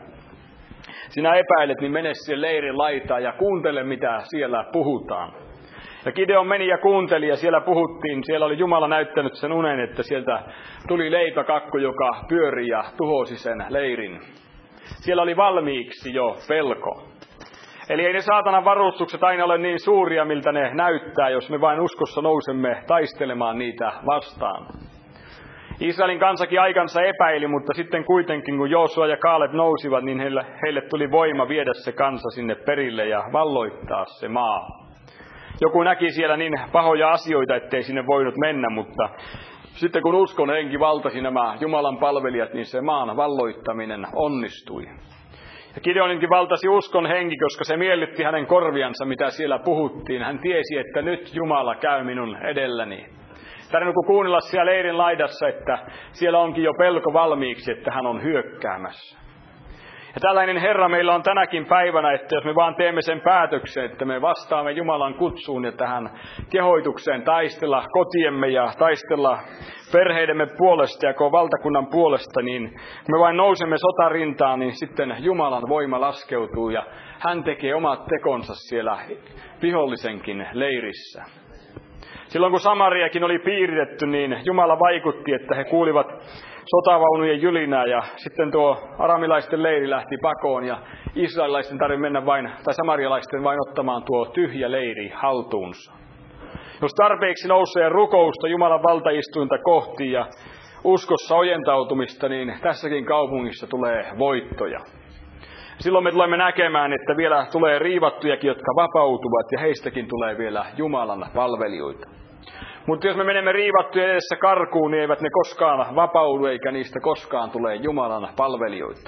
sinä epäilet, niin mene siihen leirin laitaan ja kuuntele, mitä siellä puhutaan. Ja Gideon meni ja kuunteli ja siellä puhuttiin, siellä oli Jumala näyttänyt sen unen, että sieltä tuli leipäkakku, joka pyöri ja tuhosi sen leirin. Siellä oli valmiiksi jo pelko. Eli ei ne saatanan varustukset aina ole niin suuria, miltä ne näyttää, jos me vain uskossa nousemme taistelemaan niitä vastaan. Israelin kansakin aikansa epäili, mutta sitten kuitenkin kun Joosua ja Kaaleb nousivat, niin heille tuli voima viedä se kansa sinne perille ja valloittaa se maa. Joku näki siellä niin pahoja asioita, ettei sinne voinut mennä, mutta sitten kun uskon henki valtasi nämä Jumalan palvelijat, niin se maan valloittaminen onnistui. Ja Gideoninkin valtasi uskon henki, koska se miellytti hänen korviansa, mitä siellä puhuttiin. Hän tiesi, että nyt Jumala käy minun edelläni. Tarvinnut kuunnella siellä leirin laidassa, että siellä onkin jo pelko valmiiksi, että hän on hyökkäämässä. Ja tällainen Herra meillä on tänäkin päivänä, että jos me vaan teemme sen päätöksen, että me vastaamme Jumalan kutsuun ja tähän kehoitukseen taistella kotiemme ja taistella perheidemme puolesta ja koko valtakunnan puolesta, niin kun me vain nousemme sotarintaan, niin sitten Jumalan voima laskeutuu ja hän tekee omat tekonsa siellä vihollisenkin leirissä. Silloin kun Samariakin oli piiritetty, niin Jumala vaikutti, että he kuulivat sotavaunujen jylinää ja sitten tuo aramilaisten leiri lähti pakoon ja israelilaisten tarvitsi mennä vain, tai samarialaisten vain ottamaan tuo tyhjä leiri haltuunsa. Jos tarpeeksi nousee rukousta Jumalan valtaistuinta kohti ja uskossa ojentautumista, niin tässäkin kaupungissa tulee voittoja. Silloin me tulemme näkemään, että vielä tulee riivattujakin, jotka vapautuvat ja heistäkin tulee vielä Jumalan palvelijoita. Mutta jos me menemme riivattujen edessä karkuun, niin eivät ne koskaan vapaudu eikä niistä koskaan tule Jumalan palvelijoita.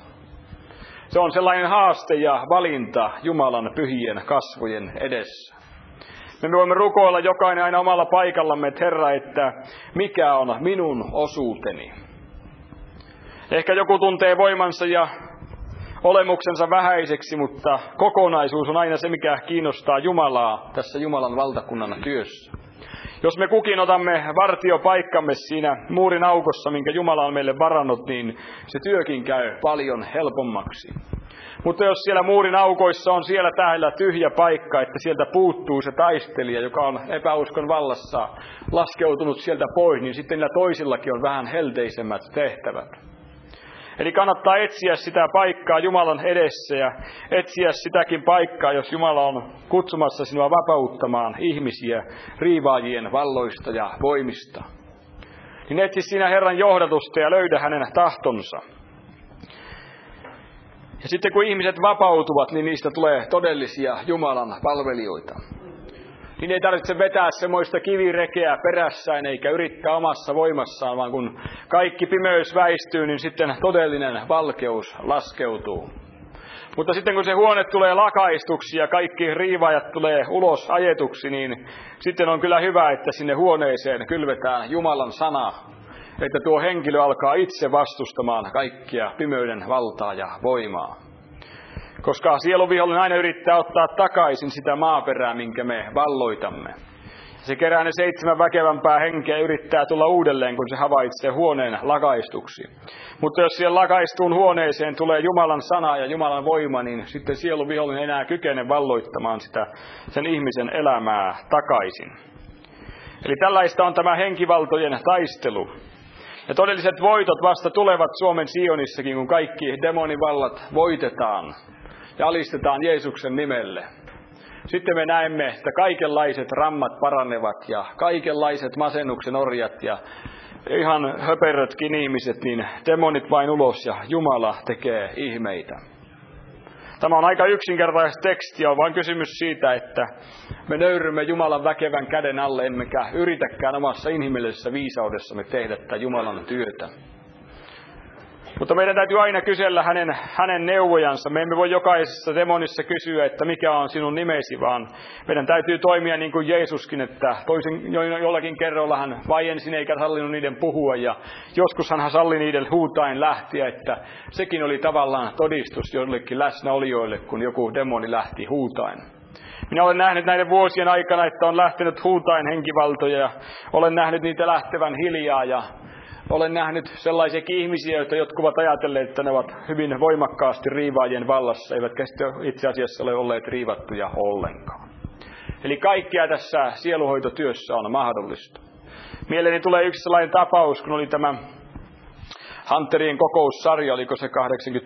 Se on sellainen haaste ja valinta Jumalan pyhien kasvojen edessä. Me voimme rukoilla jokainen aina omalla paikallamme, että Herra, että mikä on minun osuuteni. Ehkä joku tuntee voimansa ja olemuksensa vähäiseksi, mutta kokonaisuus on aina se, mikä kiinnostaa Jumalaa tässä Jumalan valtakunnan työssä. Jos me kukin otamme vartiopaikkamme siinä muurin aukossa, minkä Jumala on meille varannut, niin se työkin käy paljon helpommaksi. Mutta jos siellä muurin aukoissa on siellä täällä tyhjä paikka, että sieltä puuttuu se taistelija, joka on epäuskon vallassa laskeutunut sieltä pois, niin sitten niillä toisillakin on vähän helteisemmät tehtävät. Eli kannattaa etsiä sitä paikkaa Jumalan edessä ja etsiä sitäkin paikkaa, jos Jumala on kutsumassa sinua vapauttamaan ihmisiä riivaajien valloista ja voimista. Niin etsi siinä Herran johdatusta ja löydä hänen tahtonsa. Ja sitten kun ihmiset vapautuvat, niin niistä tulee todellisia Jumalan palvelijoita. Niin ei tarvitse vetää semmoista kivirekeä perässään eikä yrittää omassa voimassaan, vaan kun kaikki pimeys väistyy, niin sitten todellinen valkeus laskeutuu. Mutta sitten kun se huone tulee lakaistuksi ja kaikki riivaajat tulee ulos ajetuksi, niin sitten on kyllä hyvä, että sinne huoneeseen kylvetään Jumalan sana, että tuo henkilö alkaa itse vastustamaan kaikkia pimeyden valtaa ja voimaa. Koska sieluvihollinen aina yrittää ottaa takaisin sitä maaperää, minkä me valloitamme. Se kerää ne 7 väkevämpää henkeä ja yrittää tulla uudelleen, kun se havaitsee huoneen lakaistuksi. Mutta jos siihen lakaistuun huoneeseen tulee Jumalan sana ja Jumalan voima, niin sitten sieluvihollinen enää kykene valloittamaan sen ihmisen elämää takaisin. Eli tällaista on tämä henkivaltojen taistelu. Ja todelliset voitot vasta tulevat Suomen Sionissakin, kun kaikki demonivallat voitetaan ja alistetaan Jeesuksen nimelle. Sitten me näemme, että kaikenlaiset rammat paranevat ja kaikenlaiset masennuksen orjat ja ihan höperötkin ihmiset, niin demonit vain ulos ja Jumala tekee ihmeitä. Tämä on aika yksinkertaista tekstiä, on vain kysymys siitä, että me nöyrymme Jumalan väkevän käden alle, emmekä yritäkään omassa inhimillisessä viisaudessamme tehdä tätä Jumalan työtä. Mutta meidän täytyy aina kysellä hänen neuvojansa. Me emme voi jokaisessa demonissa kysyä, että mikä on sinun nimesi, vaan meidän täytyy toimia niin kuin Jeesuskin, että jollakin kerralla hän vaiensi eikä sallinut niiden puhua. Ja joskus hän salli niiden huutain lähtiä, että sekin oli tavallaan todistus joillekin läsnäolijoille, kun joku demoni lähti huutain. Minä olen nähnyt näiden vuosien aikana, että on lähtenyt huutain henkivaltoja ja olen nähnyt niitä lähtevän hiljaa ja olen nähnyt sellaisiakin ihmisiä, joita jotkut ovat ajatelleet, että ne ovat hyvin voimakkaasti riivaajien vallassa, eivätkä itse asiassa ole olleet riivattuja ollenkaan. Eli kaikkea tässä sieluhoitotyössä on mahdollista. Mieleeni tulee yksi sellainen tapaus, kun oli tämä Hunterien kokoussarja, oliko se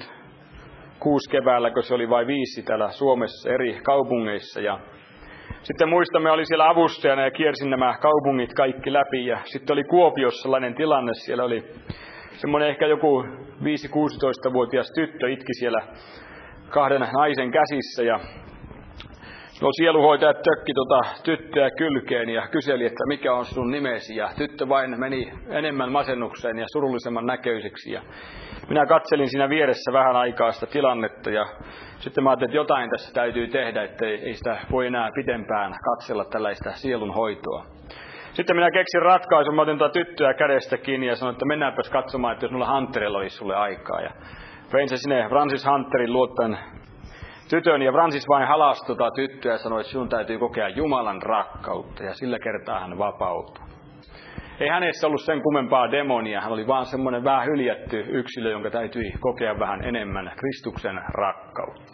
86 keväällä, kun se oli vai 5 täällä Suomessa eri kaupungeissa. Ja sitten muistamme, oli siellä avustajana ja kiersin nämä kaupungit kaikki läpi. Ja sitten oli Kuopiossa sellainen tilanne, siellä oli semmoinen ehkä joku 5-16-vuotias tyttö itki siellä 2 naisen käsissä. Ja sieluhoitajat tökki tyttöä kylkeen ja kyseli, että mikä on sinun nimesi. Ja tyttö vain meni enemmän masennukseen ja surullisemman näköiseksi. Ja minä katselin siinä vieressä vähän aikaa sitä tilannetta ja sitten mä ajattelin, että jotain tässä täytyy tehdä, että ei sitä voi enää pitempään katsella tällaista sielunhoitoa. Sitten minä keksin ratkaisun, mä otin tyttöä kädestä kiinni ja sanoin, että mennäänpäs katsomaan, että jos mulla Hunterilla olisi sulle aikaa. Ja vein se sinne Francis Hunterin luottaen tytön ja Francis vain halasi tyttöä ja sanoi, että sinun täytyy kokea Jumalan rakkautta ja sillä kertaa hän vapautui. Ei hänessä ollut sen kummempaa demonia, hän oli vaan semmoinen vähän hyljätty yksilö, jonka täytyi kokea vähän enemmän Kristuksen rakkautta.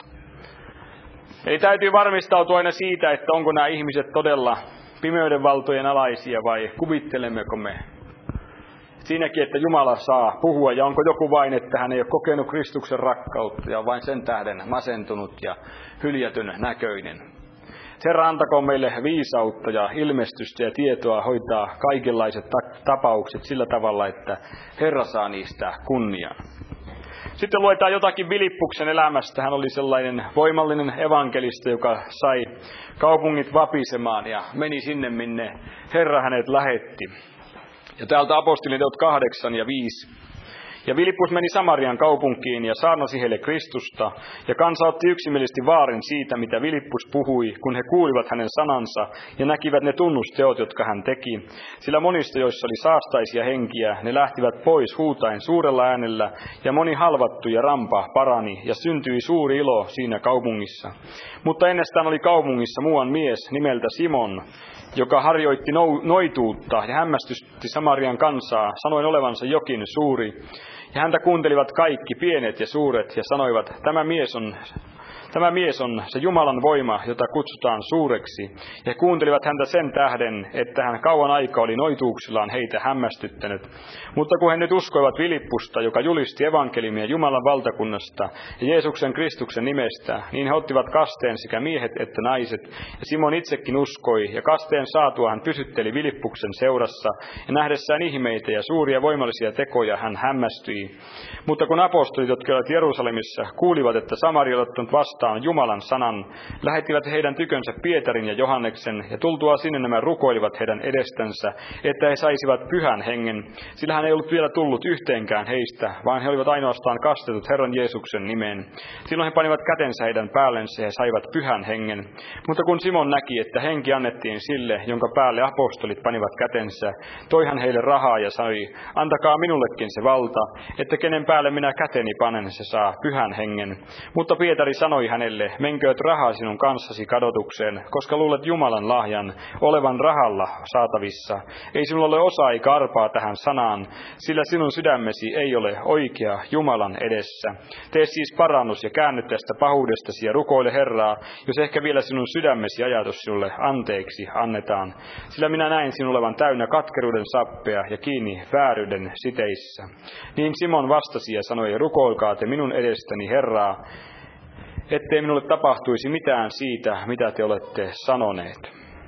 Eli täytyy varmistautua aina siitä, että onko nämä ihmiset todella pimeyden valtojen alaisia vai kuvittelemmeko me siinäkin, että Jumala saa puhua ja onko joku vain, että hän ei ole kokenut Kristuksen rakkautta ja on vain sen tähden masentunut ja hyljätyn näköinen. Herra antakoon meille viisautta ja ilmestystä ja tietoa hoitaa kaikenlaiset tapaukset sillä tavalla, että Herra saa niistä kunnian. Sitten luetaan jotakin Filippuksen elämästä. Hän oli sellainen voimallinen evankelista, joka sai kaupungit vapisemaan ja meni sinne, minne Herra hänet lähetti. Ja täältä apostolien teot 8 ja 5. Ja Filippus meni Samarian kaupunkiin ja saarnasi heille Kristusta, ja kansa otti yksimielisesti vaarin siitä, mitä Filippus puhui, kun he kuulivat hänen sanansa ja näkivät ne tunnusteot, jotka hän teki. Sillä monista, joissa oli saastaisia henkiä, ne lähtivät pois huutaen suurella äänellä, ja moni halvattu ja rampa parani, ja syntyi suuri ilo siinä kaupungissa. Mutta ennestään oli kaupungissa muuan mies nimeltä Simon, joka harjoitti noituutta ja hämmästytti Samarian kansaa, sanoen olevansa jokin suuri. Ja häntä kuuntelivat kaikki, pienet ja suuret, ja sanoivat, Tämä mies on se Jumalan voima, jota kutsutaan suureksi. Ja kuuntelivat häntä sen tähden, että hän kauan aikaa oli noituuksillaan heitä hämmästyttänyt. Mutta kun he nyt uskoivat Filippusta, joka julisti evankeliumia Jumalan valtakunnasta ja Jeesuksen Kristuksen nimestä, niin he ottivat kasteen sekä miehet että naiset. Ja Simon itsekin uskoi, ja kasteen saatua hän pysytteli Filippuksen seurassa, ja nähdessään ihmeitä ja suuria voimallisia tekoja hän hämmästyi. Mutta kun apostolit, jotka olivat Jerusalemissa, kuulivat, että Samaria oli ottanut vastaan Jumalan sanan, lähettivät heidän tykönsä Pietarin ja Johanneksen, ja tultua sinne nämä rukoilivat heidän edestänsä, että he saisivat pyhän hengen, sillä hän ei ollut vielä tullut yhteenkään heistä, vaan he olivat ainoastaan kastetut Herran Jeesuksen nimeen. Silloin he panivat kätensä heidän päällensä ja saivat pyhän hengen. Mutta kun Simon näki, että henki annettiin sille, jonka päälle apostolit panivat kätensä, toi hän heille rahaa ja sanoi, antakaa minullekin se valta, että kenen päälle minä käteni panen, se saa pyhän hengen. Mutta Pietari sanoi hänelle, menkööt rahaa sinun kanssasi kadotukseen, koska luulet Jumalan lahjan olevan rahalla saatavissa. Ei sinulla ole osaa eikä arpaa tähän sanaan, sillä sinun sydämesi ei ole oikea Jumalan edessä. Tee siis parannus ja käänny tästä pahuudestasi ja rukoile Herraa, jos ehkä vielä sinun sydämesi ajatus sinulle anteeksi annetaan. Sillä minä näin sinun olevan täynnä katkeruuden sappea ja kiinni vääryyden siteissä. Niin Simon vastasi ja sanoi, rukoilkaa te minun edestäni Herraa, ettei minulle tapahtuisi mitään siitä, mitä te olette sanoneet.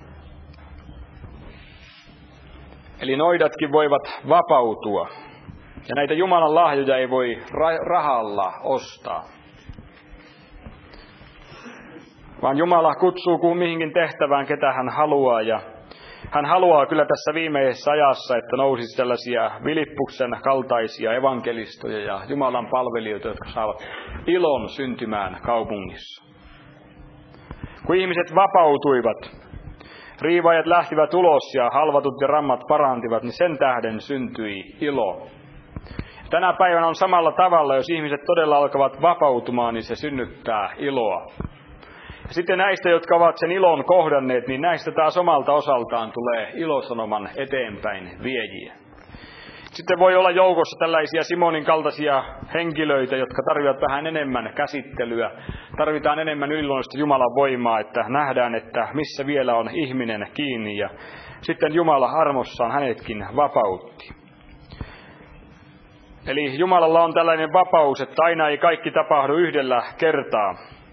Eli noidatkin voivat vapautua. Ja näitä Jumalan lahjoja ei voi rahalla ostaa. Vaan Jumala kutsuu mihinkin tehtävään, ketä hän haluaa. Ja hän haluaa kyllä tässä viimeisessä ajassa, että nousisi tällaisia Filippuksen kaltaisia evankelistoja ja Jumalan palvelijoita, jotka saavat ilon syntymään kaupungissa. Kun ihmiset vapautuivat, riivaajat lähtivät ulos ja halvatut ja rammat parantivat, niin sen tähden syntyi ilo. Tänä päivänä on samalla tavalla, jos ihmiset todella alkavat vapautumaan, niin se synnyttää iloa. Ja sitten näistä, jotka ovat sen ilon kohdanneet, niin näistä taas omalta osaltaan tulee ilosanoman eteenpäin viejiä. Sitten voi olla joukossa tällaisia Simonin kaltaisia henkilöitä, jotka tarvitsevat vähän enemmän käsittelyä. Tarvitaan enemmän yliluonnollista Jumalan voimaa, että nähdään, että missä vielä on ihminen kiinni. Ja sitten Jumala armossaan hänetkin vapautti. Eli Jumalalla on tällainen vapaus, että aina ei kaikki tapahdu yhdellä kertaa.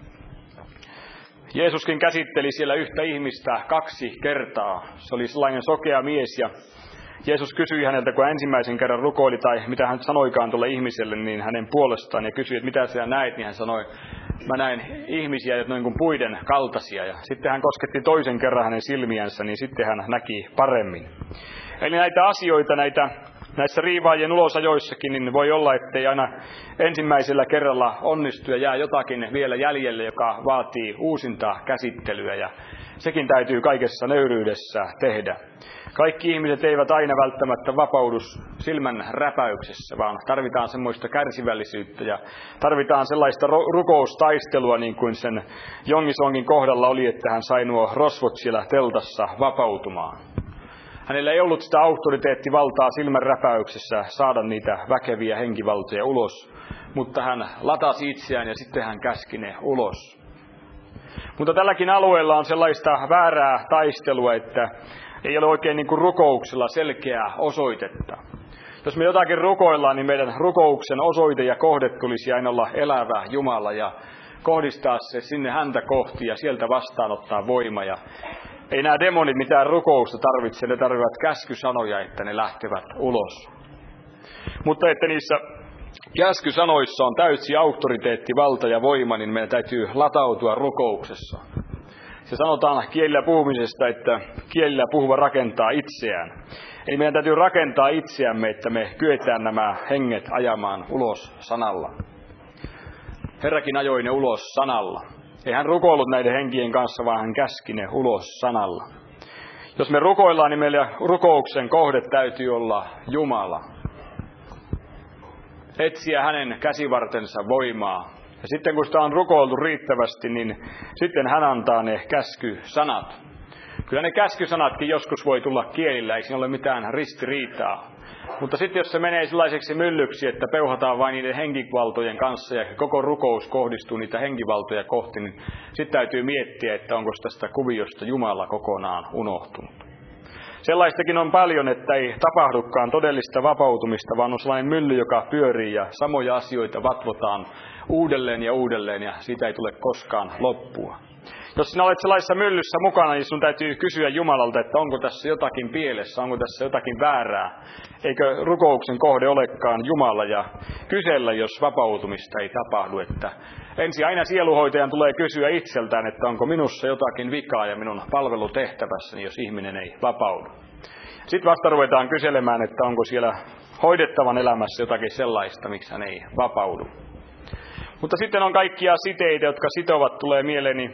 Jeesuskin käsitteli siellä yhtä ihmistä 2 kertaa. Se oli sellainen sokea mies ja Jeesus kysyi häneltä, kun hän ensimmäisen kerran rukoili tai mitä hän sanoikaan tuolle ihmiselle, niin hänen puolestaan ja kysyi, että mitä sinä näet, niin hän sanoi, mä näen ihmisiä noin kuin puiden kaltaisia. Ja sitten hän kosketti toisen kerran hänen silmiänsä, niin sitten hän näki paremmin. Eli näitä asioita, näissä riivaajien ulosajoissakin, niin voi olla, ettei aina ensimmäisellä kerralla onnistu ja jää jotakin vielä jäljelle, joka vaatii uusinta käsittelyä ja sekin täytyy kaikessa nöyryydessä tehdä. Kaikki ihmiset eivät aina välttämättä vapaudu silmän räpäyksessä, vaan tarvitaan semmoista kärsivällisyyttä ja tarvitaan sellaista rukoustaistelua, niin kuin sen Jongisongin kohdalla oli, että hän sai nuo rosvot siellä teltassa vapautumaan. Hänellä ei ollut sitä auktoriteettivaltaa silmänräpäyksessä saada niitä väkeviä henkivaltoja ulos, mutta hän latasi itseään ja sitten hän käski ne ulos. Mutta tälläkin alueella on sellaista väärää taistelua, että ei ole oikein niin kuin rukouksella selkeää osoitetta. Jos me jotakin rukoillaan, niin meidän rukouksen osoite ja kohde tulisi aina olla elävä Jumala ja kohdistaa se sinne häntä kohti ja sieltä vastaanottaa voima. Ja ei nämä demonit mitään rukousta tarvitse, ne tarvitsevat käskysanoja, että ne lähtevät ulos. Mutta että niissä käskysanoissa on täysi auktoriteetti, valta ja voima, niin meidän täytyy latautua rukouksessa. Se sanotaan kielillä puhumisesta, että kielillä puhuva rakentaa itseään. Eli meidän täytyy rakentaa itseämme, että me kyetään nämä henget ajamaan ulos sanalla. Herrakin ajoi ne ulos sanalla. Ei hän rukoillut näiden henkien kanssa, vaan hän käski ne ulos sanalla. Jos me rukoillaan, niin meillä rukouksen kohde täytyy olla Jumala. Etsiä hänen käsivartensa voimaa. Ja sitten kun sitä on rukoiltu riittävästi, niin sitten hän antaa ne käskysanat. Kyllä ne käskysanatkin joskus voi tulla kielillä, eikö ne ole mitään ristiriitaa. Mutta sitten jos se menee sellaiseksi myllyksi, että peuhataan vain niiden henkivaltojen kanssa ja koko rukous kohdistuu niitä henkivaltoja kohti, niin sitten täytyy miettiä, että onko tästä kuviosta Jumala kokonaan unohtunut. Sellaistakin on paljon, että ei tapahdukaan todellista vapautumista, vaan on sellainen mylly, joka pyörii ja samoja asioita vatvotaan uudelleen ja siitä ei tule koskaan loppua. Jos sinä olet sellaisessa myllyssä mukana, niin sun täytyy kysyä Jumalalta, että onko tässä jotakin pielessä, onko tässä jotakin väärää. Eikö rukouksen kohde olekaan Jumala ja kysellä, jos vapautumista ei tapahdu. Että ensin aina sieluhoitajan tulee kysyä itseltään, että onko minussa jotakin vikaa ja minun palvelutehtävässäni, jos ihminen ei vapaudu. Sitten vasta ruvetaan kyselemään, että onko siellä hoidettavan elämässä jotakin sellaista, miksi hän ei vapaudu. Mutta sitten on kaikkia siteitä, jotka sitovat, tulee mieleeni.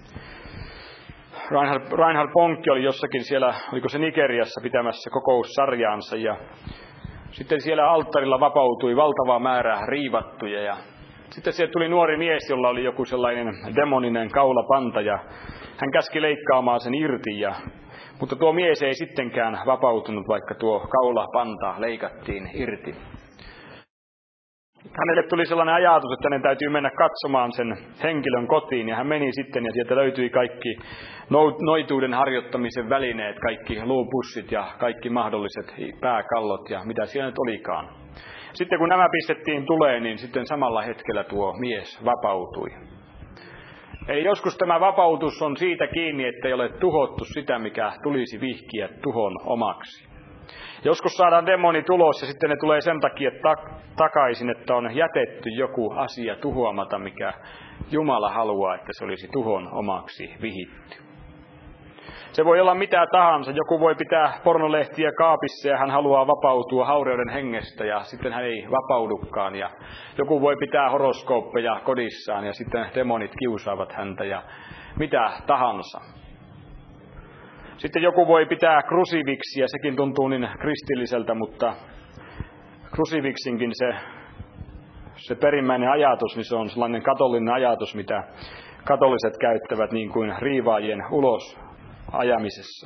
Reinhard Bonnke oli jossakin siellä, oliko se Nigeriassa pitämässä kokoussarjaansa ja sitten siellä alttarilla vapautui valtava määrä riivattuja ja sitten sieltä tuli nuori mies, jolla oli joku sellainen demoninen kaulapanta ja hän käski leikkaamaan sen irti mutta tuo mies ei sittenkään vapautunut, vaikka tuo kaulapanta leikattiin irti. Hänelle tuli sellainen ajatus, että hänen täytyy mennä katsomaan sen henkilön kotiin, ja hän meni sitten, ja sieltä löytyi kaikki noituuden harjoittamisen välineet, kaikki luupussit ja kaikki mahdolliset pääkallot ja mitä siellä nyt olikaan. Sitten kun nämä pistettiin tuleen, niin sitten samalla hetkellä tuo mies vapautui. Eli joskus tämä vapautus on siitä kiinni, että ei ole tuhottu sitä, mikä tulisi vihkiä tuhon omaksi. Joskus saadaan demoni tulos ja sitten ne tulee sen takia takaisin, että on jätetty joku asia tuhoamatta, mikä Jumala haluaa, että se olisi tuhon omaksi vihitty. Se voi olla mitä tahansa. Joku voi pitää pornolehtiä kaapissa ja hän haluaa vapautua haureuden hengestä ja sitten hän ei vapaudukaan. Ja joku voi pitää horoskooppeja kodissaan ja sitten demonit kiusaavat häntä ja mitä tahansa. Sitten joku voi pitää krusiviksiä, sekin tuntuu niin kristilliseltä, mutta krusiviksinkin se perimmäinen ajatus, niin se on sellainen katolinen ajatus, mitä katoliset käyttävät niin kuin riivaajien ulos ajamisessa.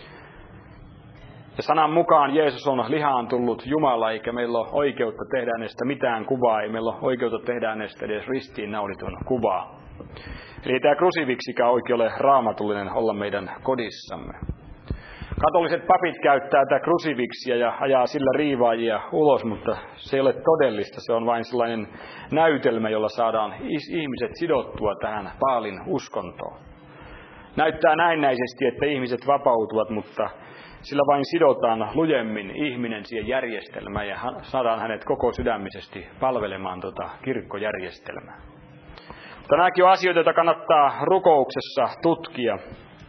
Ja sanan mukaan Jeesus on lihaan tullut Jumala, eikä meillä ole oikeutta tehdä hänestä mitään kuvaa, ei meillä ole oikeutta tehdä hänestä edes ristiinnaulitun kuvaa. Eli tämä krusiviksikään oikein ole raamatullinen olla meidän kodissamme. Katoliset papit käyttää tätä krusiviksiä ja ajaa sillä riivaajia ulos, mutta se ei ole todellista. Se on vain sellainen näytelmä, jolla saadaan ihmiset sidottua tähän Baalin uskontoon. Näyttää näennäisesti, että ihmiset vapautuvat, mutta sillä vain sidotaan lujemmin ihminen siihen järjestelmään ja saadaan hänet koko sydämisesti palvelemaan kirkkojärjestelmää. Mutta nämäkin on asioita, joita kannattaa rukouksessa tutkia.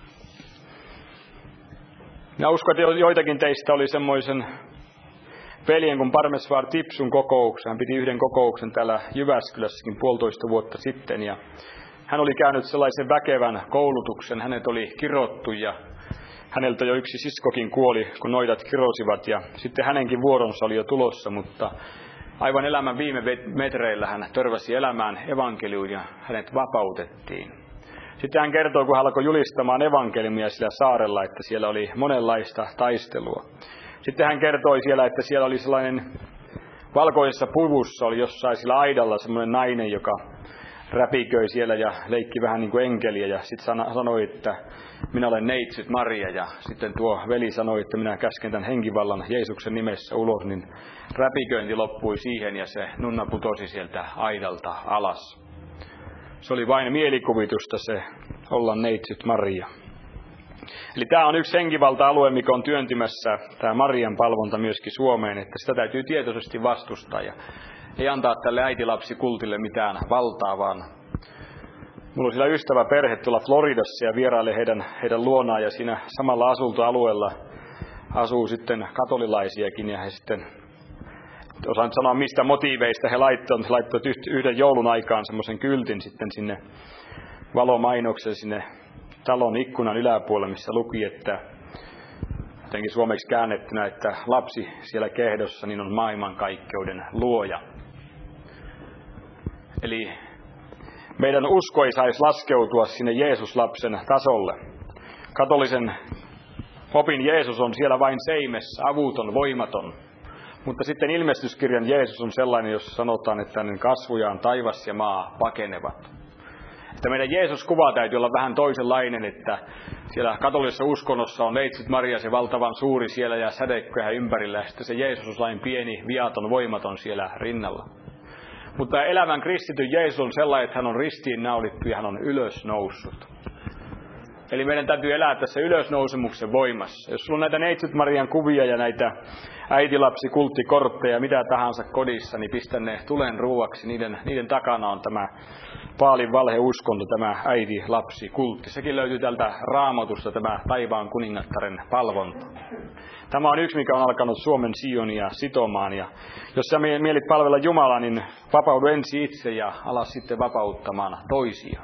Minä uskon, että joitakin teistä oli semmoisen veljen kuin Parmesvar Tipsun kokouksen. Hän piti yhden kokouksen täällä Jyväskylässäkin 1,5 vuotta sitten. Ja hän oli käynyt sellaisen väkevän koulutuksen. Hänet oli kirottu ja häneltä jo yksi siskokin kuoli, kun noidat kirosivat. Ja sitten hänenkin vuoronsa oli jo tulossa, mutta aivan elämän viime metreillä hän törmäsi elämään evankeliuun ja hänet vapautettiin. Sitten hän kertoi, kun hän alkoi julistamaan evankeliumia sillä saarella, että siellä oli monenlaista taistelua. Sitten hän kertoi siellä, että siellä oli sellainen valkoisessa puvussa, oli jossain sillä aidalla semmoinen nainen, joka räpiköi siellä ja leikki vähän niin kuin enkeliä. Ja sitten sanoi, että minä olen neitsyt Maria. Ja sitten tuo veli sanoi, että minä käsken tämän henkivallan Jeesuksen nimessä ulos. Niin räpiköinti loppui siihen ja se nunna putosi sieltä aidalta alas. Se oli vain mielikuvitusta se olla neitsyt Maria. Eli tämä on yksi henkivalta-alue, mikä on työntymässä, tämä Marian palvonta myöskin Suomeen, että sitä täytyy tietoisesti vastustaa ja ei antaa tälle äitilapsikultille mitään valtaa, vaan mulla on siellä ystävä perhe tuolla Floridassa ja vieraille heidän luonaan ja siinä samalla asuntoalueella asuu sitten katolilaisiakin ja he sitten, osaan sanoa mistä motiiveista he laittoivat yhden joulun aikaan semmoisen kyltin sitten sinne valomainoksen sinne talon ikkunan yläpuolelle, missä luki, että jotenkin suomeksi käännettynä, että lapsi siellä kehdossa niin on maailmankaikkeuden luoja. Eli meidän usko ei saisi laskeutua sinne Jeesus-lapsen tasolle. katolisen opin Jeesus on siellä vain seimessä, avuton, voimaton. Mutta sitten ilmestyskirjan Jeesus on sellainen, jossa sanotaan, että hänen kasvojaan taivas ja maa pakenevat. Että meidän Jeesus-kuva täytyy olla vähän toisenlainen, että siellä katolisessa uskonnossa on neitsyt Maria, se valtavan suuri siellä ja sädekköjä ympärillä, ja sitten se Jeesus on sellainen pieni, viaton, voimaton siellä rinnalla. Mutta elävän kristityn Jeesus on sellainen, että hän on ristiinnaulittu ja hän on ylösnoussut. Eli meidän täytyy elää tässä ylösnousemuksen voimassa. Jos sulla on näitä neitsyt Marian kuvia ja näitä äitilapsi-kulttikortteja, mitä tahansa kodissa, niin pistä ne tulen ruuaksi. Niiden takana on tämä Paalin valheuskonto, tämä äiti-lapsi-kultti. Sekin löytyy tältä Raamatusta, tämä taivaan kuningattaren palvonta. Tämä on yksi, mikä on alkanut Suomen Sionia sitomaan. Ja jos sä mielit palvella Jumalaa, niin vapaudu ensin itse ja ala sitten vapauttamaan toisia.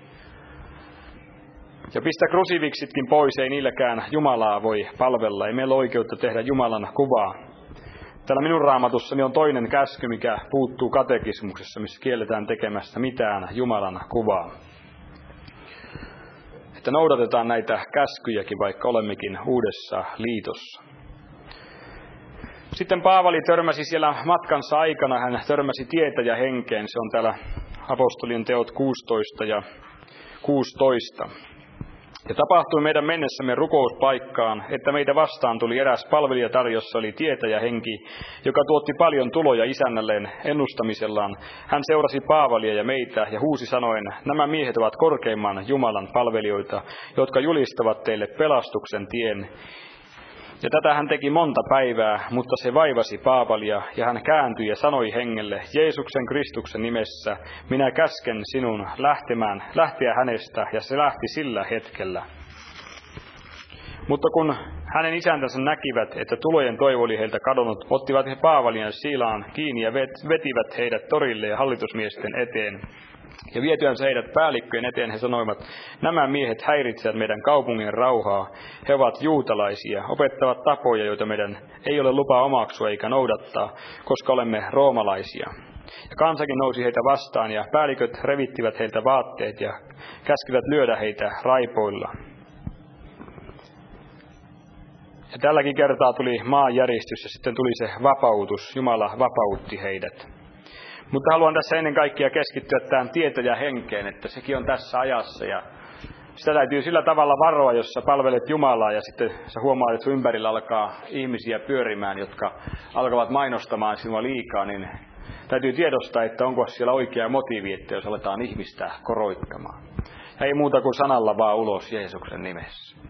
Ja pistä krusifiksitkin pois, ei niilläkään Jumalaa voi palvella. Ei meillä ole oikeutta tehdä Jumalan kuvaa. Täällä minun raamatussani on toinen käsky, mikä puuttuu katekismuksessa, missä kielletään tekemästä mitään Jumalan kuvaa. Että noudatetaan näitä käskyjäkin, vaikka olemmekin uudessa liitossa. Sitten Paavali törmäsi siellä matkansa aikana, hän törmäsi tietäjä henkeen. Se on täällä apostolien teot 16 ja 16. Ja tapahtui meidän mennessämme rukouspaikkaan, että meitä vastaan tuli eräs palvelijatar, jossa oli tietäjä henki, joka tuotti paljon tuloja isännälleen ennustamisellaan. Hän seurasi Paavalia ja meitä ja huusi sanoen, nämä miehet ovat korkeimman Jumalan palvelijoita, jotka julistavat teille pelastuksen tien. Ja tätä hän teki monta päivää, mutta se vaivasi Paavalia, ja hän kääntyi ja sanoi hengelle, Jeesuksen Kristuksen nimessä, minä käsken sinun lähteä hänestä, ja se lähti sillä hetkellä. Mutta kun hänen isäntänsä näkivät, että tulojen toivo oli heiltä kadonnut, ottivat he Paavalin ja Siilaan kiinni ja vetivät heidät torille ja hallitusmiesten eteen. Ja vietyänsä heidät päällikköjen eteen he sanoivat, nämä miehet häiritsevät meidän kaupungin rauhaa. He ovat juutalaisia, opettavat tapoja, joita meidän ei ole lupa omaksua eikä noudattaa, koska olemme roomalaisia. Ja kansakin nousi heitä vastaan ja päälliköt revittivät heiltä vaatteet ja käskivät lyödä heitä raipoilla. Ja tälläkin kertaa tuli maanjäristys ja sitten tuli se vapautus. Jumala vapautti heidät. Mutta haluan tässä ennen kaikkea keskittyä tähän tietäjähenkeen, että sekin on tässä ajassa. Ja sitä täytyy sillä tavalla varoa, jos sä palvelet Jumalaa ja sitten sä huomaat, että sun ympärillä alkaa ihmisiä pyörimään, jotka alkavat mainostamaan sinua liikaa, niin täytyy tiedostaa, että onko siellä oikea motiivi, että jos aletaan ihmistä koroittamaan. Ja ei muuta kuin sanalla vaan ulos Jeesuksen nimessä.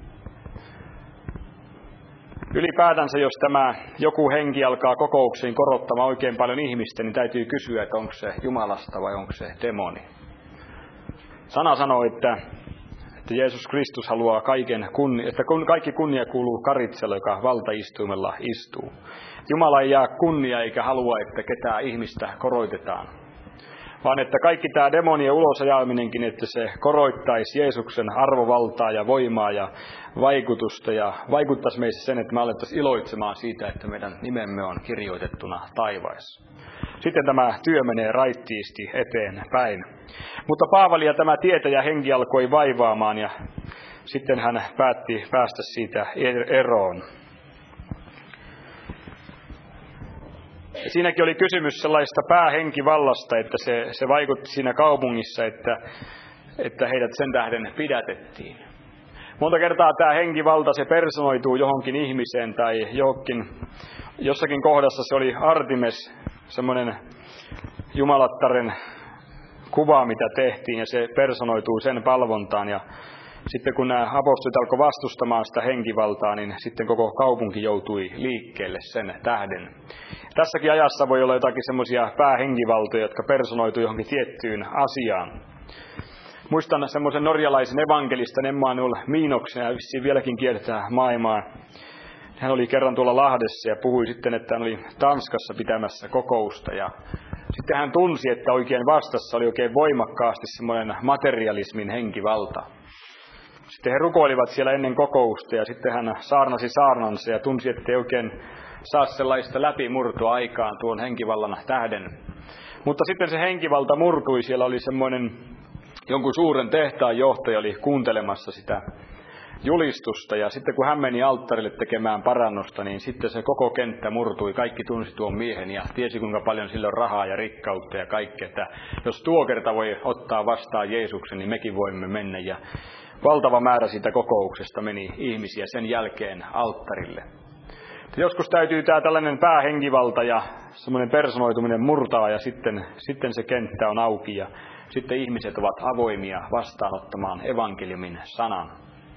Ylipäätänsä, jos tämä joku henki alkaa kokouksiin korottamaan oikein paljon ihmistä, niin täytyy kysyä, että onko se Jumalasta vai onko se demoni. Sana sanoo, että Jeesus Kristus haluaa että kaikki kunnia kuuluu Karitselle, joka valtaistuimella istuu. Jumala ei jää kunnia eikä halua, että ketään ihmistä koroitetaan. Vaan että kaikki tämä demonien ulosajaminenkin, että se koroittaisi Jeesuksen arvovaltaa ja voimaa ja vaikutusta ja vaikuttaisi meissä sen, että me alettaisiin iloitsemaan siitä, että meidän nimemme on kirjoitettuna taivaissa. Sitten tämä työ menee raittiisti eteenpäin. Mutta Paavali ja tämä tietäjä henki alkoi vaivaamaan ja sitten hän päätti päästä siitä eroon. Siinäkin oli kysymys sellaista päähenkivallasta, että se vaikutti siinä kaupungissa, että heidät sen tähden pidätettiin. Monta kertaa tämä henkivalta, se personoituu johonkin ihmiseen tai jossakin kohdassa se oli Artemis, semmoinen jumalattaren kuva, mitä tehtiin, ja se personoituu sen palvontaan. Ja sitten kun nämä apostolit alkoi vastustamaan sitä henkivaltaa, niin sitten koko kaupunki joutui liikkeelle sen tähden. Tässäkin ajassa voi olla jotakin semmoisia päähenkivaltoja, jotka personoituu johonkin tiettyyn asiaan. Muistan semmoisen norjalaisen evankelistan Emmanuel Miinoksen, ja vissiin vieläkin kiertää maailmaa. Hän oli kerran tuolla Lahdessa ja puhui sitten, että hän oli Tanskassa pitämässä kokousta. Ja sitten hän tunsi, että oikein vastassa oli oikein voimakkaasti semmoinen materialismin henkivalta. Sitten he rukoilivat siellä ennen kokousta ja sitten hän saarnasi saarnansa ja tunsi, että ei oikein saa sellaista läpimurtoa aikaan tuon henkivallan tähden. Mutta sitten se henkivalta murtui, siellä oli semmoinen jonkun suuren tehtaan johtaja oli kuuntelemassa sitä julistusta. Ja sitten kun hän meni alttarille tekemään parannusta, niin sitten se koko kenttä murtui. Kaikki tunsi tuon miehen ja tiesi kuinka paljon sillä on rahaa ja rikkautta ja kaikkea. Että jos tuo kerta voi ottaa vastaan Jeesuksen, niin mekin voimme mennä. Ja valtava määrä siitä kokouksesta meni ihmisiä sen jälkeen alttarille. Joskus täytyy tämä tällainen päähenkivalta ja semmoinen personoituminen murtaa ja sitten se kenttä on auki ja sitten ihmiset ovat avoimia vastaanottamaan evankeliumin sanan.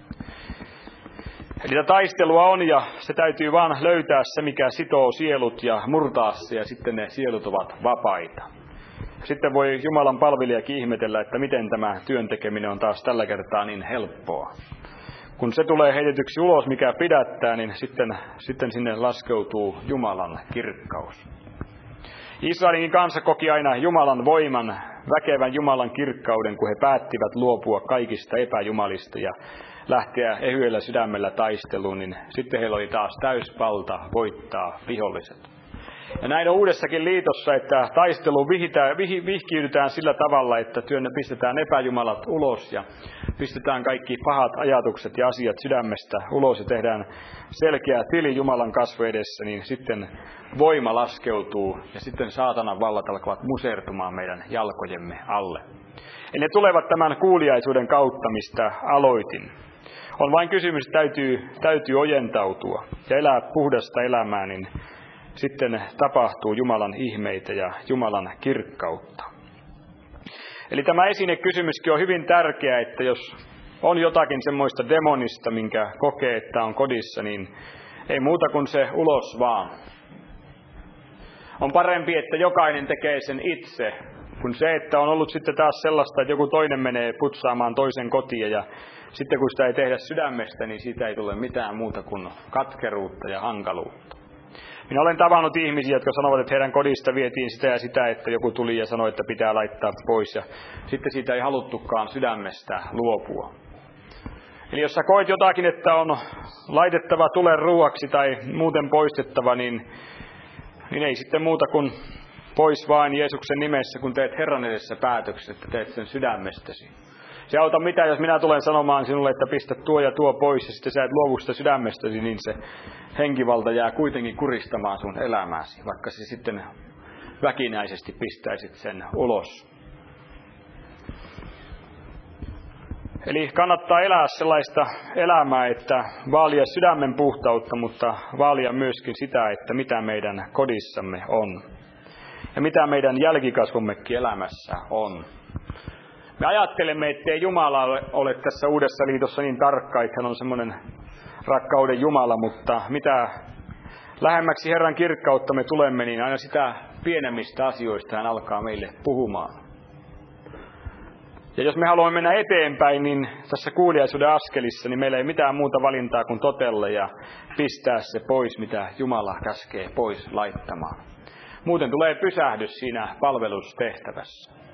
Eli tämä taistelua on ja se täytyy vaan löytää se, mikä sitoo sielut ja murtaa se ja sitten ne sielut ovat vapaita. Sitten voi Jumalan palvelijakin ihmetellä, että miten tämä työn tekeminen on taas tällä kertaa niin helppoa. Kun se tulee heitetyksi ulos, mikä pidättää, niin sitten sinne laskeutuu Jumalan kirkkaus. Israelin kansa koki aina Jumalan voiman, väkevän Jumalan kirkkauden, kun he päättivät luopua kaikista epäjumalista ja lähteä ehyellä sydämellä taisteluun, niin sitten heillä oli taas täysvalta voittaa viholliset. Ja näin on Uudessakin liitossa, että taisteluun vihkiydytään sillä tavalla, että pistetään epäjumalat ulos ja pistetään kaikki pahat ajatukset ja asiat sydämestä ulos ja tehdään selkeä tili Jumalan kasvoi edessä, niin sitten voima laskeutuu ja sitten saatanan vallat alkavat musertumaan meidän jalkojemme alle. Eli ne tulevat tämän kuuliaisuuden kautta, mistä aloitin. On vain kysymys, että täytyy ojentautua ja elää puhdasta elämää, niin sitten tapahtuu Jumalan ihmeitä ja Jumalan kirkkautta. Eli tämä esinekysymyskin on hyvin tärkeä, että jos on jotakin semmoista demonista, minkä kokee, että on kodissa, niin ei muuta kuin se ulos vaan. On parempi, että jokainen tekee sen itse, kun se, että on ollut sitten taas sellaista, että joku toinen menee putsaamaan toisen kotia ja sitten kun sitä ei tehdä sydämestä, niin siitä ei tule mitään muuta kuin katkeruutta ja hankaluutta. Minä olen tavannut ihmisiä, jotka sanovat, että heidän kodista vietiin sitä ja sitä, että joku tuli ja sanoi, että pitää laittaa pois. Ja sitten siitä ei haluttukaan sydämestä luopua. Eli jos sä koet jotakin, että on laitettava tulen ruuaksi tai muuten poistettava, niin ei sitten muuta kuin pois vain Jeesuksen nimessä, kun teet Herran edessä päätöksen, että teet sen sydämestäsi. Se auta mitään, jos minä tulen sanomaan sinulle, että pistä tuo ja tuo pois ja sitten sä et luovu sitä sydämestäsi, niin se henkivalta jää kuitenkin kuristamaan sun elämääsi, vaikka se sitten väkinäisesti pistäisit sen ulos. Eli kannattaa elää sellaista elämää, että vaalia sydämen puhtautta, mutta vaalia myöskin sitä, että mitä meidän kodissamme on ja mitä meidän jälkikasvummekin elämässä on. Me ajattelemme, ettei Jumala ole tässä Uudessa liitossa niin tarkka, että hän on semmoinen rakkauden Jumala, mutta mitä lähemmäksi Herran kirkkautta me tulemme, niin aina sitä pienemmistä asioista hän alkaa meille puhumaan. Ja jos me haluamme mennä eteenpäin, niin tässä kuuliaisuuden askelissa, niin meillä ei mitään muuta valintaa kuin totella ja pistää se pois, mitä Jumala käskee pois laittamaan. Muuten tulee pysähdys siinä palvelustehtävässä.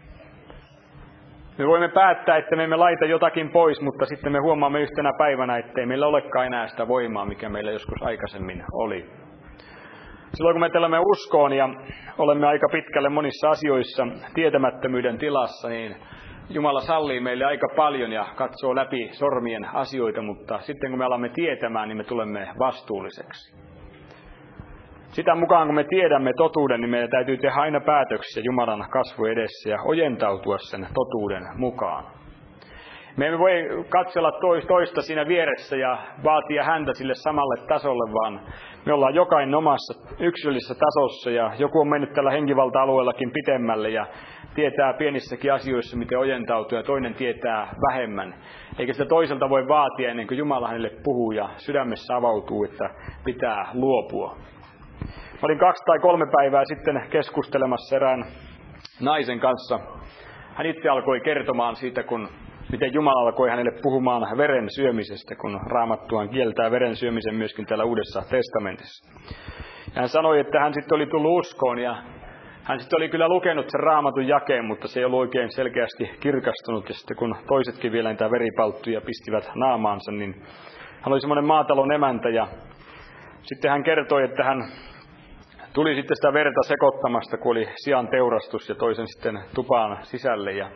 Me voimme päättää, että me emme laita jotakin pois, mutta sitten me huomaamme yhtenä päivänä, ettei meillä olekaan enää sitä voimaa, mikä meillä joskus aikaisemmin oli. Silloin kun me telemme uskoon ja olemme aika pitkälle monissa asioissa tietämättömyyden tilassa, niin Jumala sallii meille aika paljon ja katsoo läpi sormien asioita, mutta sitten kun me alamme tietämään, niin me tulemme vastuulliseksi. Sitä mukaan kun me tiedämme totuuden, niin meidän täytyy tehdä aina päätöksiä Jumalan kasvun edessä ja ojentautua sen totuuden mukaan. Me emme voi katsella toista siinä vieressä ja vaatia häntä sille samalle tasolle, vaan me ollaan jokainen omassa yksilöllisessä tasossa ja joku on mennyt tällä henkivalta-alueellakin pitemmälle ja tietää pienissäkin asioissa, miten ojentautuu ja toinen tietää vähemmän. Eikä sitä toiselta voi vaatia ennen kuin Jumala hänelle puhuu ja sydämessä avautuu, että pitää luopua. Mä olin 2 tai 3 päivää sitten keskustelemassa erään naisen kanssa. Hän itse alkoi kertomaan siitä, miten Jumala alkoi hänelle puhumaan veren syömisestä, kun Raamattuhan kieltää veren syömisen myöskin täällä Uudessa testamentissa. Ja hän sanoi, että hän sitten oli tullut uskoon ja hän sitten oli kyllä lukenut sen Raamatun jakeen, mutta se ei ollut oikein selkeästi kirkastunut. Ja sitten kun toisetkin vielä niitä veripalttuja pistivät naamaansa, niin hän oli semmoinen maatalon emäntä ja sitten hän kertoi, että hän tuli sitten sitä verta sekoittamasta, kun oli sian teurastus ja toisen sitten tupaan sisälle. Ja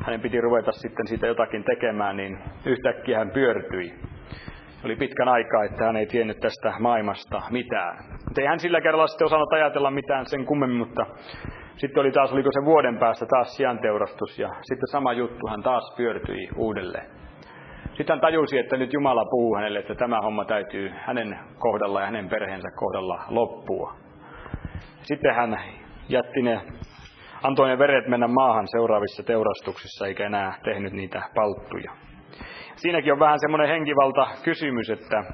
hänen piti ruveta sitten siitä jotakin tekemään, niin yhtäkkiä hän pyörtyi. Oli pitkän aikaa, että hän ei tiennyt tästä maailmasta mitään. Mutta ei hän sillä kerralla sitten osannut ajatella mitään sen kummemmin, mutta sitten oli taas, oliko se vuoden päästä taas sianteurastus ja sitten sama juttu, hän taas pyörtyi uudelleen. Sitten hän tajusi, että nyt Jumala puhuu hänelle, että tämä homma täytyy hänen kohdalla ja hänen perheensä kohdalla loppua. Sitten hän antoi ne veret mennä maahan seuraavissa teurastuksissa, eikä enää tehnyt niitä palttuja. Siinäkin on vähän semmoinen henkivalta kysymys, että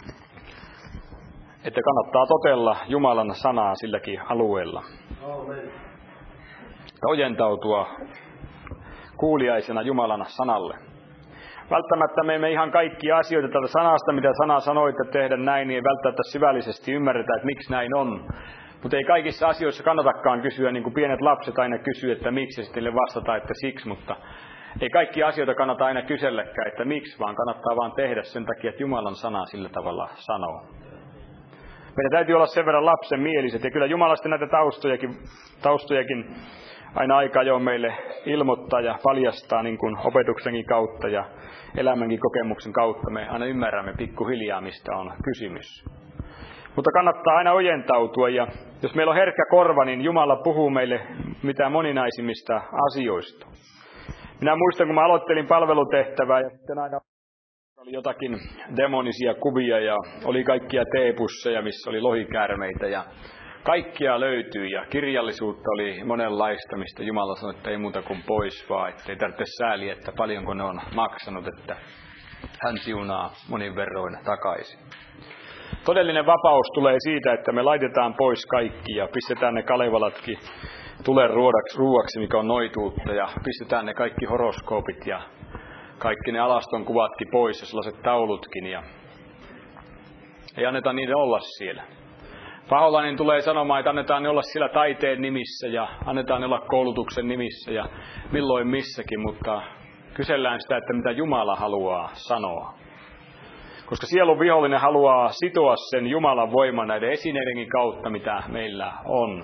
kannattaa totella Jumalan sanaa silläkin alueella. Amen. Ojentautua kuuliaisena Jumalan sanalle. Välttämättä me emme ihan kaikkia asioita tältä sanasta, mitä sana sanoi, että tehdä näin, niin ei välttämättä syvällisesti ymmärretä, että miksi näin on. Mutta ei kaikissa asioissa kannatakaan kysyä, niin kuin pienet lapset aina kysyy, että miksi, ja sitten vastata, että siksi, mutta ei kaikkia asioita kannata aina kyselläkään, että miksi, vaan kannattaa vaan tehdä sen takia, että Jumalan sana sillä tavalla sanoo. Meidän täytyy olla sen verran lapsen mieliset, ja kyllä Jumala sitten näitä taustojakin aina aika jo meille ilmoittaa ja paljastaa niin kuin opetuksenkin kautta ja elämänkin kokemuksen kautta. Me aina ymmärrämme pikkuhiljaa, mistä on kysymys. Mutta kannattaa aina ojentautua, ja jos meillä on herkkä korva, niin Jumala puhuu meille mitä moninaisimmista asioista. Minä muistan, kun mä aloittelin palvelutehtävää, ja sitten aina oli jotakin demonisia kuvia, ja oli kaikkia teepusseja, missä oli lohikäärmeitä, ja kaikkia löytyi, ja kirjallisuutta oli monenlaista, mistä Jumala sanoi, että ei muuta kuin pois vaan, että ei tarvitse sääliä, että paljonko ne on maksanut, että hän siunaa monin verroin takaisin. Todellinen vapaus tulee siitä, että me laitetaan pois kaikki ja pistetään ne kalevalatkin tulen ruuaksi, mikä on noituutta, ja pistetään ne kaikki horoskoopit ja kaikki ne alaston kuvatkin pois ja sellaiset taulutkin, ja ei anneta niiden olla siellä. Paholainen tulee sanomaan, että annetaan ne olla siellä taiteen nimissä ja annetaan ne olla koulutuksen nimissä ja milloin missäkin, mutta kysellään sitä, että mitä Jumala haluaa sanoa. Koska sielun vihollinen haluaa sitoa sen Jumalan voiman näiden esineidenkin kautta, mitä meillä on.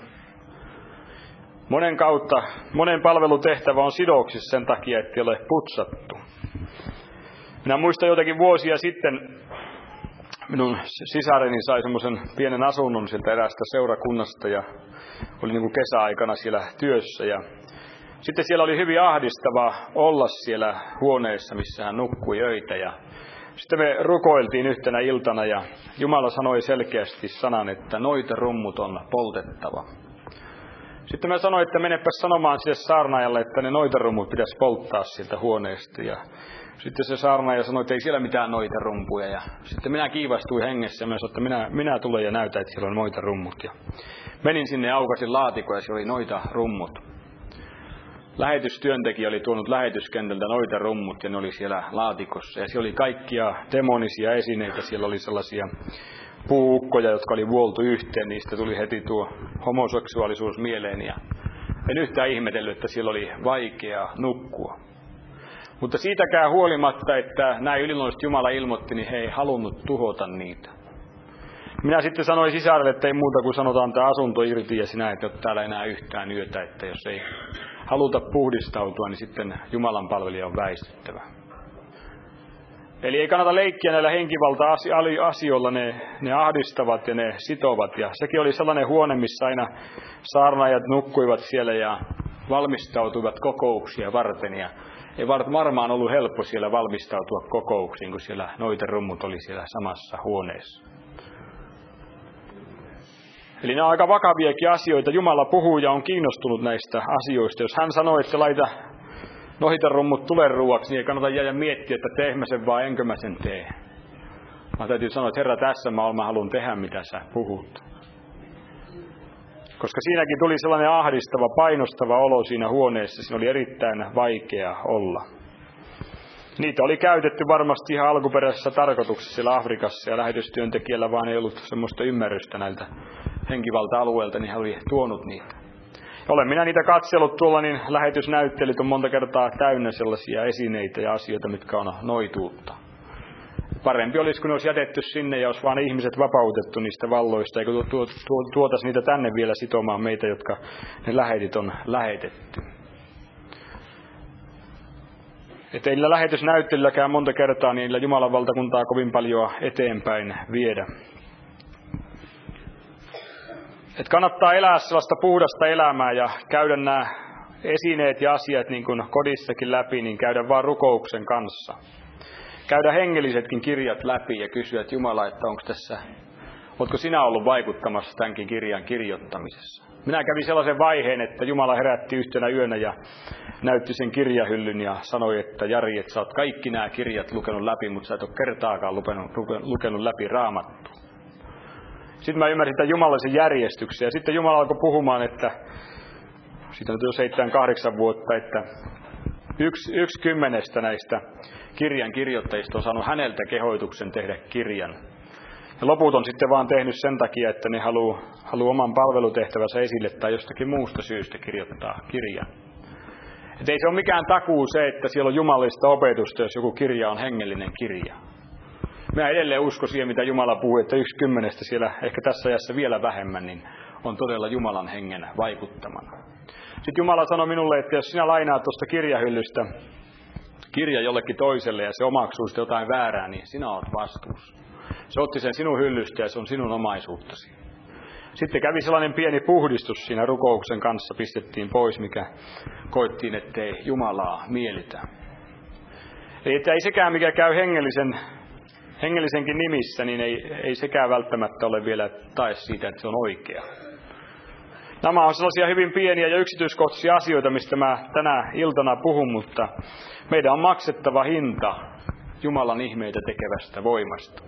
Monen palvelutehtävä on sidoksissa sen takia, ettei ole putsattu. Minä muistan jotakin vuosia sitten, minun sisareni sai semmoisen pienen asunnon sieltä eräästä seurakunnasta ja oli niin kuin kesäaikana siellä työssä. Ja sitten siellä oli hyvin ahdistavaa olla siellä huoneessa, missä hän nukkui öitä. Ja sitten me rukoiltiin yhtenä iltana ja Jumala sanoi selkeästi sanan, että noita rummut on poltettava. Sitten mä sanoin, että menepäs sanomaan sille saarnaajalle, että ne noitarummut pitäisi polttaa sieltä huoneesta. Ja sitten se saarnaaja sanoi, että ei siellä mitään noitarumpuja. Ja sitten minä kiivastuin hengessä ja mä sanoin, että minä tulen ja näytän, että siellä on noitarummut. Ja menin sinne ja aukasin laatikon ja siellä oli noitarummut. Lähetystyöntekijä oli tuonut lähetyskentältä noitarummut ja ne oli siellä laatikossa. Ja siellä oli kaikkia demonisia esineitä. Siellä oli sellaisia puukkoja, jotka oli vuoltu yhteen. Niistä tuli heti tuo homoseksuaalisuus mieleen. Ja en yhtään ihmetellyt, että siellä oli vaikea nukkua. Mutta siitäkään huolimatta, että näin yliluonnollisesti Jumala ilmoitti, niin he ei halunnut tuhota niitä. Minä sitten sanoin sisarelle, että ei muuta kuin sanotaan tämä asunto irti ja sinä et ole täällä enää yhtään yötä, että jos ei haluta puhdistautua, niin sitten Jumalan palvelija on väistyttävä. Eli ei kannata leikkiä näillä henkivalta-asioilla, ne ahdistavat ja ne sitovat. Ja sekin oli sellainen huone, missä aina saarnaajat nukkuivat siellä ja valmistautuivat kokouksia varten. Ja ei varmaan ollut helppo siellä valmistautua kokouksiin, kun siellä noitarummut oli siellä samassa huoneessa. Eli nämä on aika vakaviakin asioita. Jumala puhuu ja on kiinnostunut näistä asioista. Jos hän sanoo, että laita noitarummut tulenruuaksi, niin ei kannata jäädä miettiä, että teekö mä sen vai enkö mä sen tee. Mä täytyy sanoa, että Herra, tässä mä haluan tehdä, mitä sä puhut. Koska siinäkin tuli sellainen ahdistava, painostava olo siinä huoneessa. Siinä oli erittäin vaikea olla. Niitä oli käytetty varmasti ihan alkuperäisessä tarkoituksessa siellä Afrikassa ja lähetystyöntekijällä vaan ei ollut semmoista ymmärrystä näiltä henkivalta-alueelta, niin hän oli tuonut niitä. Olen minä niitä katsellut tuolla, niin lähetysnäyttelyt on monta kertaa täynnä sellaisia esineitä ja asioita, mitkä on noituutta. Parempi olisi, kun ne olisi jätetty sinne ja olisi vaan ihmiset vapautettu niistä valloista, eikö tuotaisi niitä tänne vielä sitomaan meitä, jotka ne lähetit on lähetetty. Että ei niillä lähetysnäyttelylläkään monta kertaa niillä Jumalan valtakuntaa kovin paljon eteenpäin viedä. Että kannattaa elää sellaista puhdasta elämää ja käydä nämä esineet ja asiat niin kuin kodissakin läpi, niin käydä vaan rukouksen kanssa. Käydä hengellisetkin kirjat läpi ja kysyä, että Jumala, että ootko sinä ollut vaikuttamassa tämänkin kirjan kirjoittamisessa? Minä kävin sellaisen vaiheen, että Jumala herätti yhtenä yönä ja näytti sen kirjahyllyn ja sanoi, että Jari, että sä oot kaikki nämä kirjat lukenut läpi, mutta sä et ole kertaakaan lukenut läpi Raamattua. Sitten mä ymmärsin tämän jumalaisen järjestyksen ja sitten Jumala alkoi puhumaan, että siitä on jo 7-8 vuotta, että yksi 10 näistä kirjan kirjoittajista on saanut häneltä kehoituksen tehdä kirjan. Ja loput on sitten vaan tehnyt sen takia, että ne haluaa oman palvelutehtävänsä esille tai jostakin muusta syystä kirjoittaa kirjan. Et ei se ole mikään takuu se, että siellä on jumalallista opetusta, jos joku kirja on hengellinen kirja. Mä edelleen uskon siihen, mitä Jumala puhuu, että 1/10 siellä, ehkä tässä ajassa vielä vähemmän, niin on todella Jumalan hengen vaikuttamana. Sitten Jumala sanoi minulle, että jos sinä lainaat tuosta kirjahyllystä kirja jollekin toiselle ja se omaksuu sitten jotain väärää, niin sinä olet vastuussa. Se otti sen sinun hyllystä ja se on sinun omaisuuttasi. Sitten kävi sellainen pieni puhdistus siinä rukouksen kanssa, pistettiin pois, mikä koettiin, ettei Jumalaa mielitä. Eli että ei sekään, mikä käy hengellisenkin nimissä, niin ei sekään välttämättä ole vielä tae siitä, että se on oikea. Nämä on sellaisia hyvin pieniä ja yksityiskohtaisia asioita, mistä mä tänä iltana puhun, mutta meidän on maksettava hinta Jumalan ihmeitä tekevästä voimasta.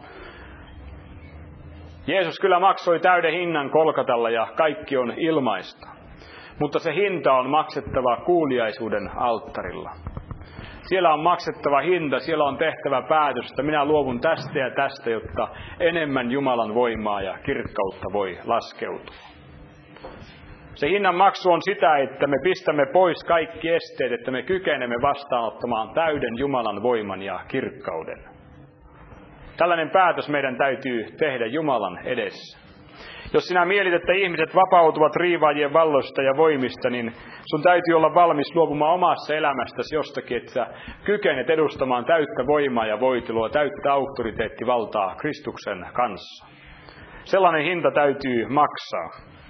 Jeesus kyllä maksoi täyden hinnan Kolkatalla ja kaikki on ilmaista, mutta se hinta on maksettava kuuliaisuuden alttarilla. Siellä on maksettava hinta, siellä on tehtävä päätös, että minä luovun tästä ja tästä, jotta enemmän Jumalan voimaa ja kirkkautta voi laskeutua. Se hinnan maksu on sitä, että me pistämme pois kaikki esteet, että me kykenemme vastaanottamaan täyden Jumalan voiman ja kirkkauden. Tällainen päätös meidän täytyy tehdä Jumalan edessä. Jos sinä mietit, että ihmiset vapautuvat riivaajien valloista ja voimista, niin sun täytyy olla valmis luopumaan omassa elämästäsi jostakin, että sä kykenet edustamaan täyttä voimaa ja voitelua, täyttä auktoriteettivaltaa Kristuksen kanssa. Sellainen hinta täytyy maksaa.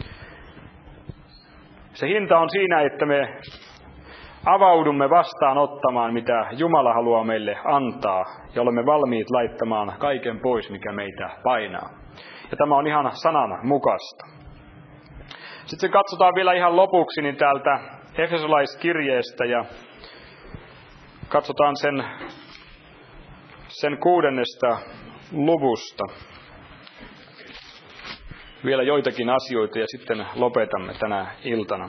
Se hinta on siinä, että me avaudumme vastaanottamaan, mitä Jumala haluaa meille antaa, ja olemme valmiit laittamaan kaiken pois, mikä meitä painaa. Ja tämä on ihan sanan mukaista. Sitten katsotaan vielä ihan lopuksi niin täältä Efesolaiskirjeestä ja katsotaan sen 6. luvusta. Vielä joitakin asioita ja sitten lopetamme tänä iltana.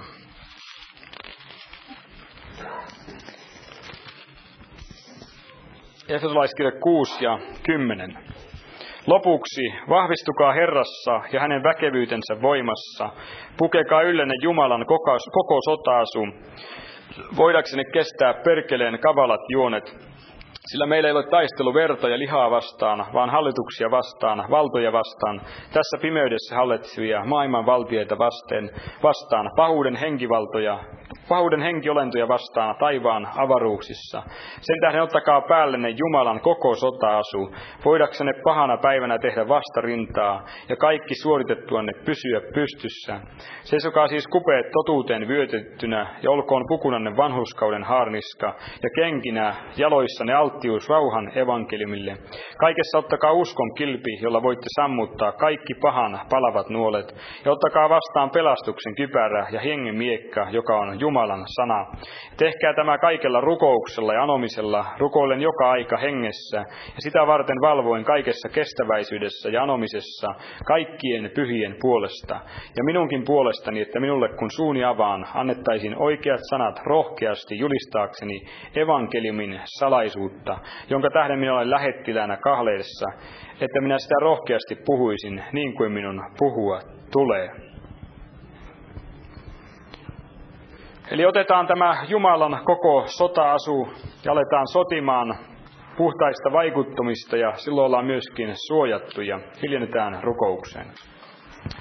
Efesolaiskirje 6 ja 10. Lopuksi vahvistukaa Herrassa ja hänen väkevyytensä voimassa. Pukekaa yllenne Jumalan koko sota-asu. Voidaksenne kestää perkeleen kavalat juonet. Sillä meillä ei ole taistelu verta ja lihaa vastaan, vaan hallituksia vastaan, valtoja vastaan, tässä pimeydessä hallitsevia maailman valtioita vastaan, pahuuden henkiolentoja vastaan taivaan avaruuksissa. Sen tähden ottakaa päällenne Jumalan koko sota-asu, voidaksenne pahana päivänä tehdä vastarintaa ja kaikki suoritettuanne pysyä pystyssä. Seisokaa siis kupeet totuuteen vyötettynä ja olkoon pukunanne vanhurskauden haarniska ja kenkinä jaloissanne alttius rauhan evankeliumille. Kaikessa ottakaa uskon kilpi, jolla voitte sammuttaa kaikki pahan palavat nuolet ja ottakaa vastaan pelastuksen kypärä ja hengen miekka, joka on Jumalan sana. Tehkää tämä kaikella rukouksella ja anomisella, rukoillen joka aika hengessä ja sitä varten valvoen kaikessa kestäväisyydessä ja anomisessa kaikkien pyhien puolesta ja minunkin puolestani, että minulle kun suuni avaan, annettaisiin oikeat sanat rohkeasti julistaakseni evankeliumin salaisuutta, jonka tähden minä olen lähettiläänä kahleessa, että minä sitä rohkeasti puhuisin niin kuin minun puhua tulee. Eli otetaan tämä Jumalan koko sota-asu ja aletaan sotimaan puhtaista vaikuttamista ja silloin ollaan myöskin suojattu ja hiljennetään rukoukseen.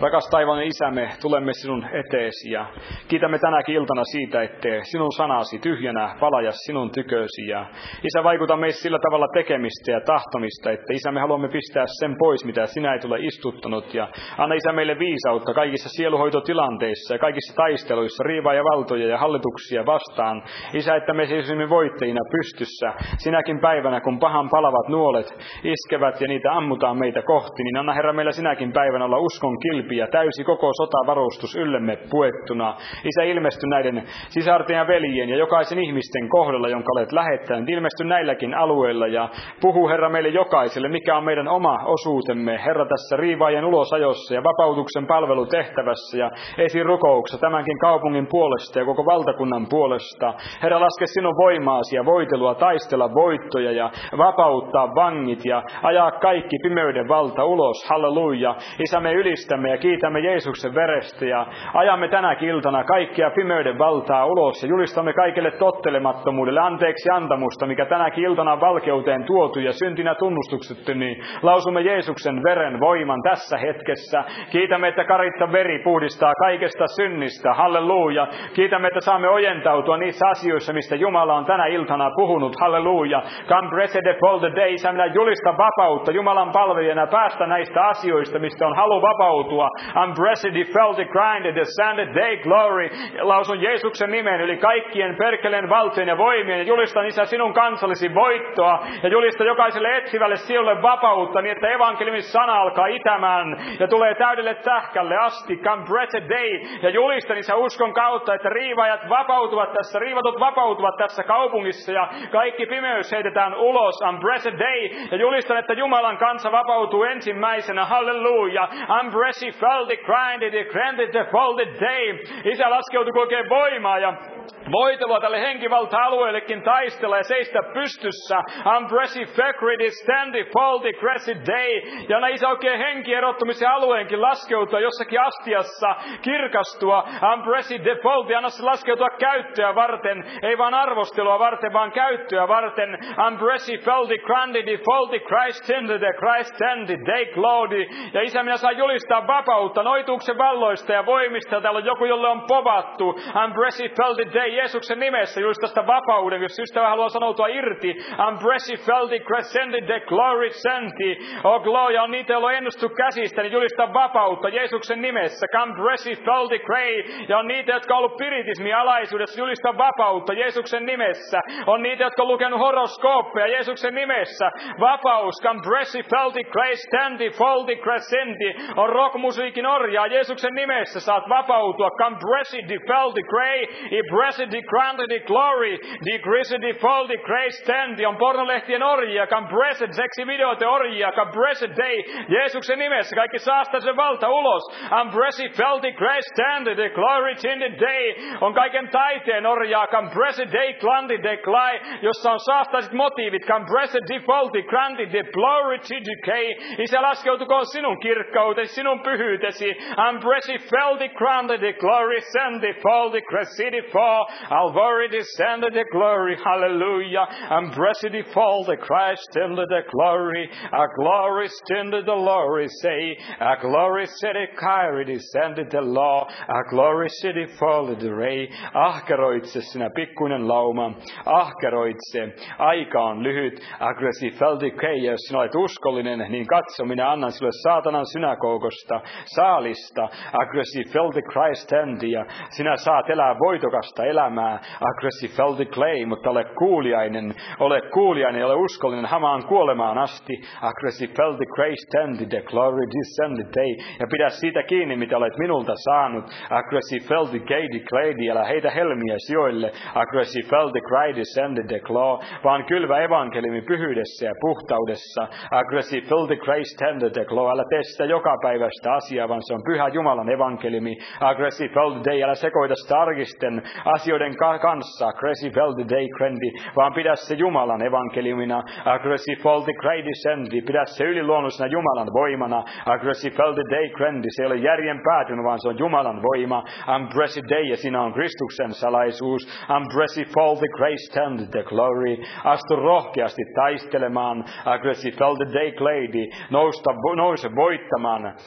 Rakas taivaallinen Isä, me tulemme sinun eteesi ja kiitämme tänäkin iltana siitä, että sinun sanasi tyhjänä valaja sinun tykösi. Ja Isä, vaikuta meissä sillä tavalla tekemistä ja tahtomista, että Isä, me haluamme pistää sen pois, mitä sinä et ole istuttanut. Ja anna Isä meille viisautta kaikissa sieluhoitotilanteissa ja kaikissa taisteluissa, riivaa ja valtoja ja hallituksia vastaan. Isä, että me seisimme voittajina pystyssä sinäkin päivänä, kun pahan palavat nuolet iskevät ja niitä ammutaan meitä kohti, niin anna Herra meillä sinäkin päivänä olla uskon kilpi ja täysi koko sotavarustus yllemme puettuna. Isä, ilmesty näiden sisarten ja veljien ja jokaisen ihmisten kohdalla, jonka olet lähettänyt. Ilmesty näilläkin alueilla ja puhu Herra meille jokaiselle, mikä on meidän oma osuutemme. Herra, tässä riivaajien ulosajossa ja vapautuksen palvelutehtävässä ja esirukouksessa tämänkin kaupungin puolesta ja koko valtakunnan puolesta. Herra, laske sinun voimaasi ja voitelua, taistella voittoja ja vapauttaa vangit ja ajaa kaikki pimeyden valta ulos. Halleluja. Isä, me ylistämme ja kiitämme Jeesuksen verestä ja ajamme tänäkin iltana kaikkia pimeyden valtaa ulos ja julistamme kaikille tottelemattomuudelle anteeksi antamusta, mikä tänäkin iltana on valkeuteen tuotu ja syntinä tunnustuksettu, niin lausumme Jeesuksen veren voiman tässä hetkessä. Kiitämme, että karitsan veri puhdistaa kaikesta synnistä. Halleluja. Kiitämme, että saamme ojentautua niissä asioissa, mistä Jumala on tänä iltana puhunut. Halleluja. Come blessed of all the days. Minä julistan vapautta Jumalan palvelijana päästä näistä asioista, mistä on halu vapautua. I'm blessed, felt the grind, the descended day glory. Lausun Jeesuksen nimen yli kaikkien perkeleen valtojen ja voimien ja julistan Isä sinun kansallisi voittoa ja julistan jokaiselle etsivälle sielulle vapautta niin, että evankeliumin sana alkaa itämään ja tulee täydelle tähkälle asti. Come blessed day ja julistan Isä uskon kautta, että riivatut vapautuvat tässä kaupungissa ja kaikki pimeys heitetään ulos. I'm blessed day ja julistan, että Jumalan kansa vapautuu ensimmäisenä. Halleluja. I'm blessed, felt the grind, the granted, the folded day. Isä, laskeutu oikein voimaa ja voitelua tälle henkivalta-alueellekin taistella ja seistä pystyssä. I'm blessed, faculty, standing, folded, crescent day. Ja anna Isä oikein henkierottumisen alueenkin laskeutua jossakin astiassa, kirkastua. I'm blessed, default, anna se laskeutua käyttöä varten, ei vaan arvostelua varten, vaan käyttöä varten. I'm blessed, folded, granted, default, Christ tended, Christ tended, day glory. Ja Isä, minä saan julistaa vapautta noituuksen valloista ja voimista. Täällä on joku, jolle on povattu. I'm blessed, folded day, Jeesuksen nimessä julistaa sitä vapauden, jos ystävä haluaa sanoutua irti. I'm blessed, felt it, crescended, the glory senti. Oh glory, on niitä, joilla on ennustu käsistä, niin julistaa vapautta Jeesuksen nimessä. Come blessed, felt it, gray. Ja on niitä, jotka on ollut piritismin alaisuudessa, julistaa vapautta Jeesuksen nimessä. On niitä, jotka on lukenut horoskooppeja Jeesuksen nimessä. Vapaus, come blessed, felt it, gray, standy, fold it, crescendi. On rockmusiikin orjaa Jeesuksen nimessä, saat vapautua. Come blessed, felt it, gray, blessed, granted, glory, decreased, fold, grace, stand. On pornolehtien orjia, come blessed, seksivideoiden orjia, come blessed day. Jeesuksen nimessä kaikki saastaa sen valta ulos. I'm blessed, felt, grace, stand, the glory, tended day. On kaiken taiteen orjaa, come blessed day, granted, decline, jossa on saastaiset motiivit, come blessed, default, granted, the glory, to decay. Isä, laskeutukoon sinun kirkkautesi, sinun pyhyytesi. I'm blessed, felt, granted, the glory, send, the fold, city fall, Alvari descended the glory, hallelujah. And blessed fall the Christ into the glory, a glory into the glory, say, a glory city Kyrie descended the law, a glory city fall the ray. Ahkeroitse sinä pikkuinen lauma, ahkeroitse, aika on lyhyt, aggressive fell decay, jos sinä olet uskollinen, niin katso, minä annan sinulle saatanan synagoogosta, saalista, aggressive fell the Christ end, ja sinä saat elää voitokasta elämää, aggressive fell the clay, mutta ole kuuliainen, ole uskollinen hamaan kuolemaan asti, aggressive fell the grace tended, the glory descended day, ja pidä siitä kiinni, mitä olet minulta saanut, aggressive fell the gay declared, älä heitä helmiä sijoille, aggressive fell the cry descended the claw, vaan kylvä evankeliumi pyhyydessä ja puhtaudessa, aggressive fell the grace tended the claw, älä tee sitä joka päivästä asiaa, vaan se on pyhä Jumalan evankeliumi, aggressive fell the day, älä sekoita sitä arkisten asioiden kanssa, aggressive fell the day crendi, vaan pidä se Jumalan evankeliumina, aggressive fell the cry descendi, pidä se yliluonnollisena Jumalan voimana, aggressive fell the day crendi, se ei ole järjen päätynyt, vaan se on Jumalan voima, blessed day, ja siinä on Kristuksen salaisuus, blessed fall the grace tend the glory, astu rohkeasti taistelemaan, aggressive fell the day lady, nouse voittamaan, a glory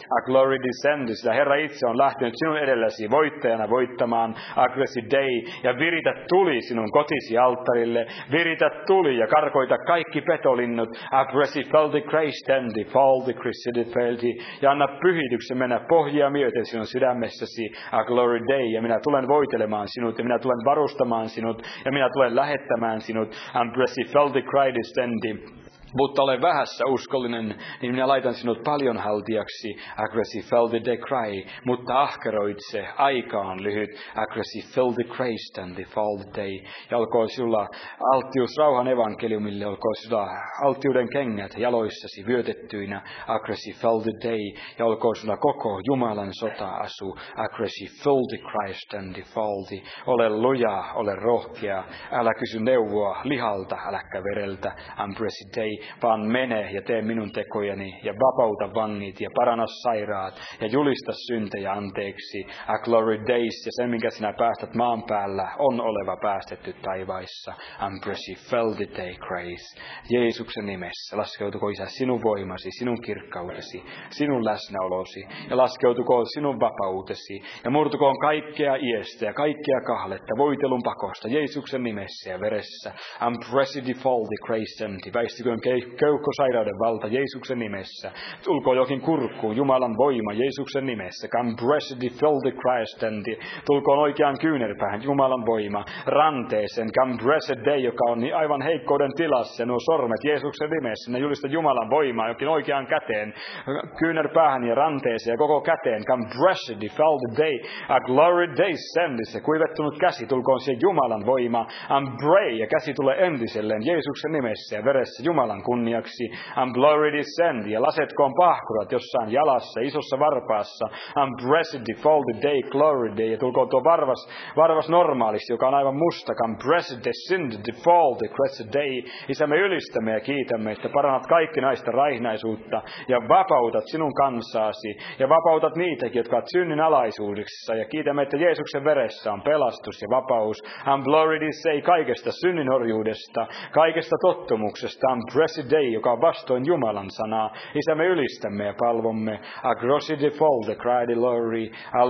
glory descend, sillä Herra itse on lähtenyt sinun edelläsi voittajana voittamaan aggressive day. Ja viritä tuli sinun kotisi alttarille, viritä tuli ja karkoita kaikki petolinnut, aggressive feldi Christendi, faldi Christidifeldi, ja anna pyhityksen mennä pohjia myöten sinun sydämessäsi, a glory day, ja minä tulen voitelemaan sinut, ja minä tulen varustamaan sinut, ja minä tulen lähettämään sinut, aggressive feldi Christendi. Mutta ole vähässä uskollinen, niin minä laitan sinut paljon haltijaksi, aggressive feldi de cry, mutta ahkeroitse, aikaan lyhyt, aggressive feldi Christendi, faldi day. Ja olkoon sinulla alttius rauhan evankeliumille, olkoon sinulla alttiuden kengät jaloissasi vyötettyinä, aggressive feldi day. Ja olkoon sinulla koko Jumalan sota-asu, aggressive feldi Christendi, faldi. Ole luja, ole rohkea, älä kysy neuvoa lihalta, äläkä vereltä, aggressive day. Vaan mene ja tee minun tekojani ja vapauta vangit ja paranna sairaat ja julista syntejä anteeksi. A glory days, ja se minkä sinä päästät maan päällä on oleva päästetty taivaissa. Ambresi feldi day grace. Jeesuksen nimessä laskeutuko Isä sinun voimasi, sinun kirkkautesi, sinun läsnäolosi ja laskeutuko sinun vapautesi ja murtukoon kaikkea iestä ja kaikkea kahletta voitelun pakosta Jeesuksen nimessä ja veressä. Ambresi defaulti grace empty. Väistyköön keuhkosairauden valta Jeesuksen nimessä. Tulkoon jokin kurkkuun Jumalan voima Jeesuksen nimessä. Come blessed fill the Christ and tulkoon oikeaan kyynärpäähän Jumalan voima ranteeseen. Come blessed day, joka on aivan heikkouden tilassa. Nuo sormet Jeesuksen nimessä. Ne julista Jumalan voimaa jokin oikeaan käteen. Kyynärpäähän ja ranteeseen ja koko käteen. Come blessed fill the day. A glory day send. Se kuivettunut käsi tulkoon siihen Jumalan voima. And pray ja käsi tulee entiselleen Jeesuksen nimessä ja veressä Jumalan kunniaksi. And glory descend. Ja lasetkoon pahkurat jossain jalassa, isossa varpaassa. And blessed fall the day, glory day. Ja tulkoon tuo varvas normaalisti, joka on aivan musta. And blessed descend the fall the blessed day. Isä, me ylistämme ja kiitämme, että parannat kaikki naista raihnaisuutta ja vapautat sinun kansaasi ja vapautat niitäkin, jotka ovat synnin alaisuudessa. Ja kiitämme, että Jeesuksen veressä on pelastus ja vapaus. And glory descend kaikesta synnin orjuudesta, kaikesta tottumuksesta. And blessed day, joka on vastoin Jumalan sanaa. Isä, me ylistämme ja palvomme. A grossi de fall the cry the glory. A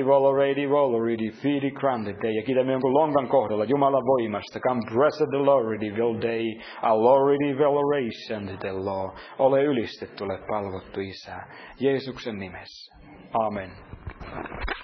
already feedy granted day. Ja kiitämme jonkun lonkan kohdalla Jumalan voimasta. Come blessed the already will day. A already veneration the law. Ole ylistetty, ole palvottu Isä. Jeesuksen nimessä. Amen.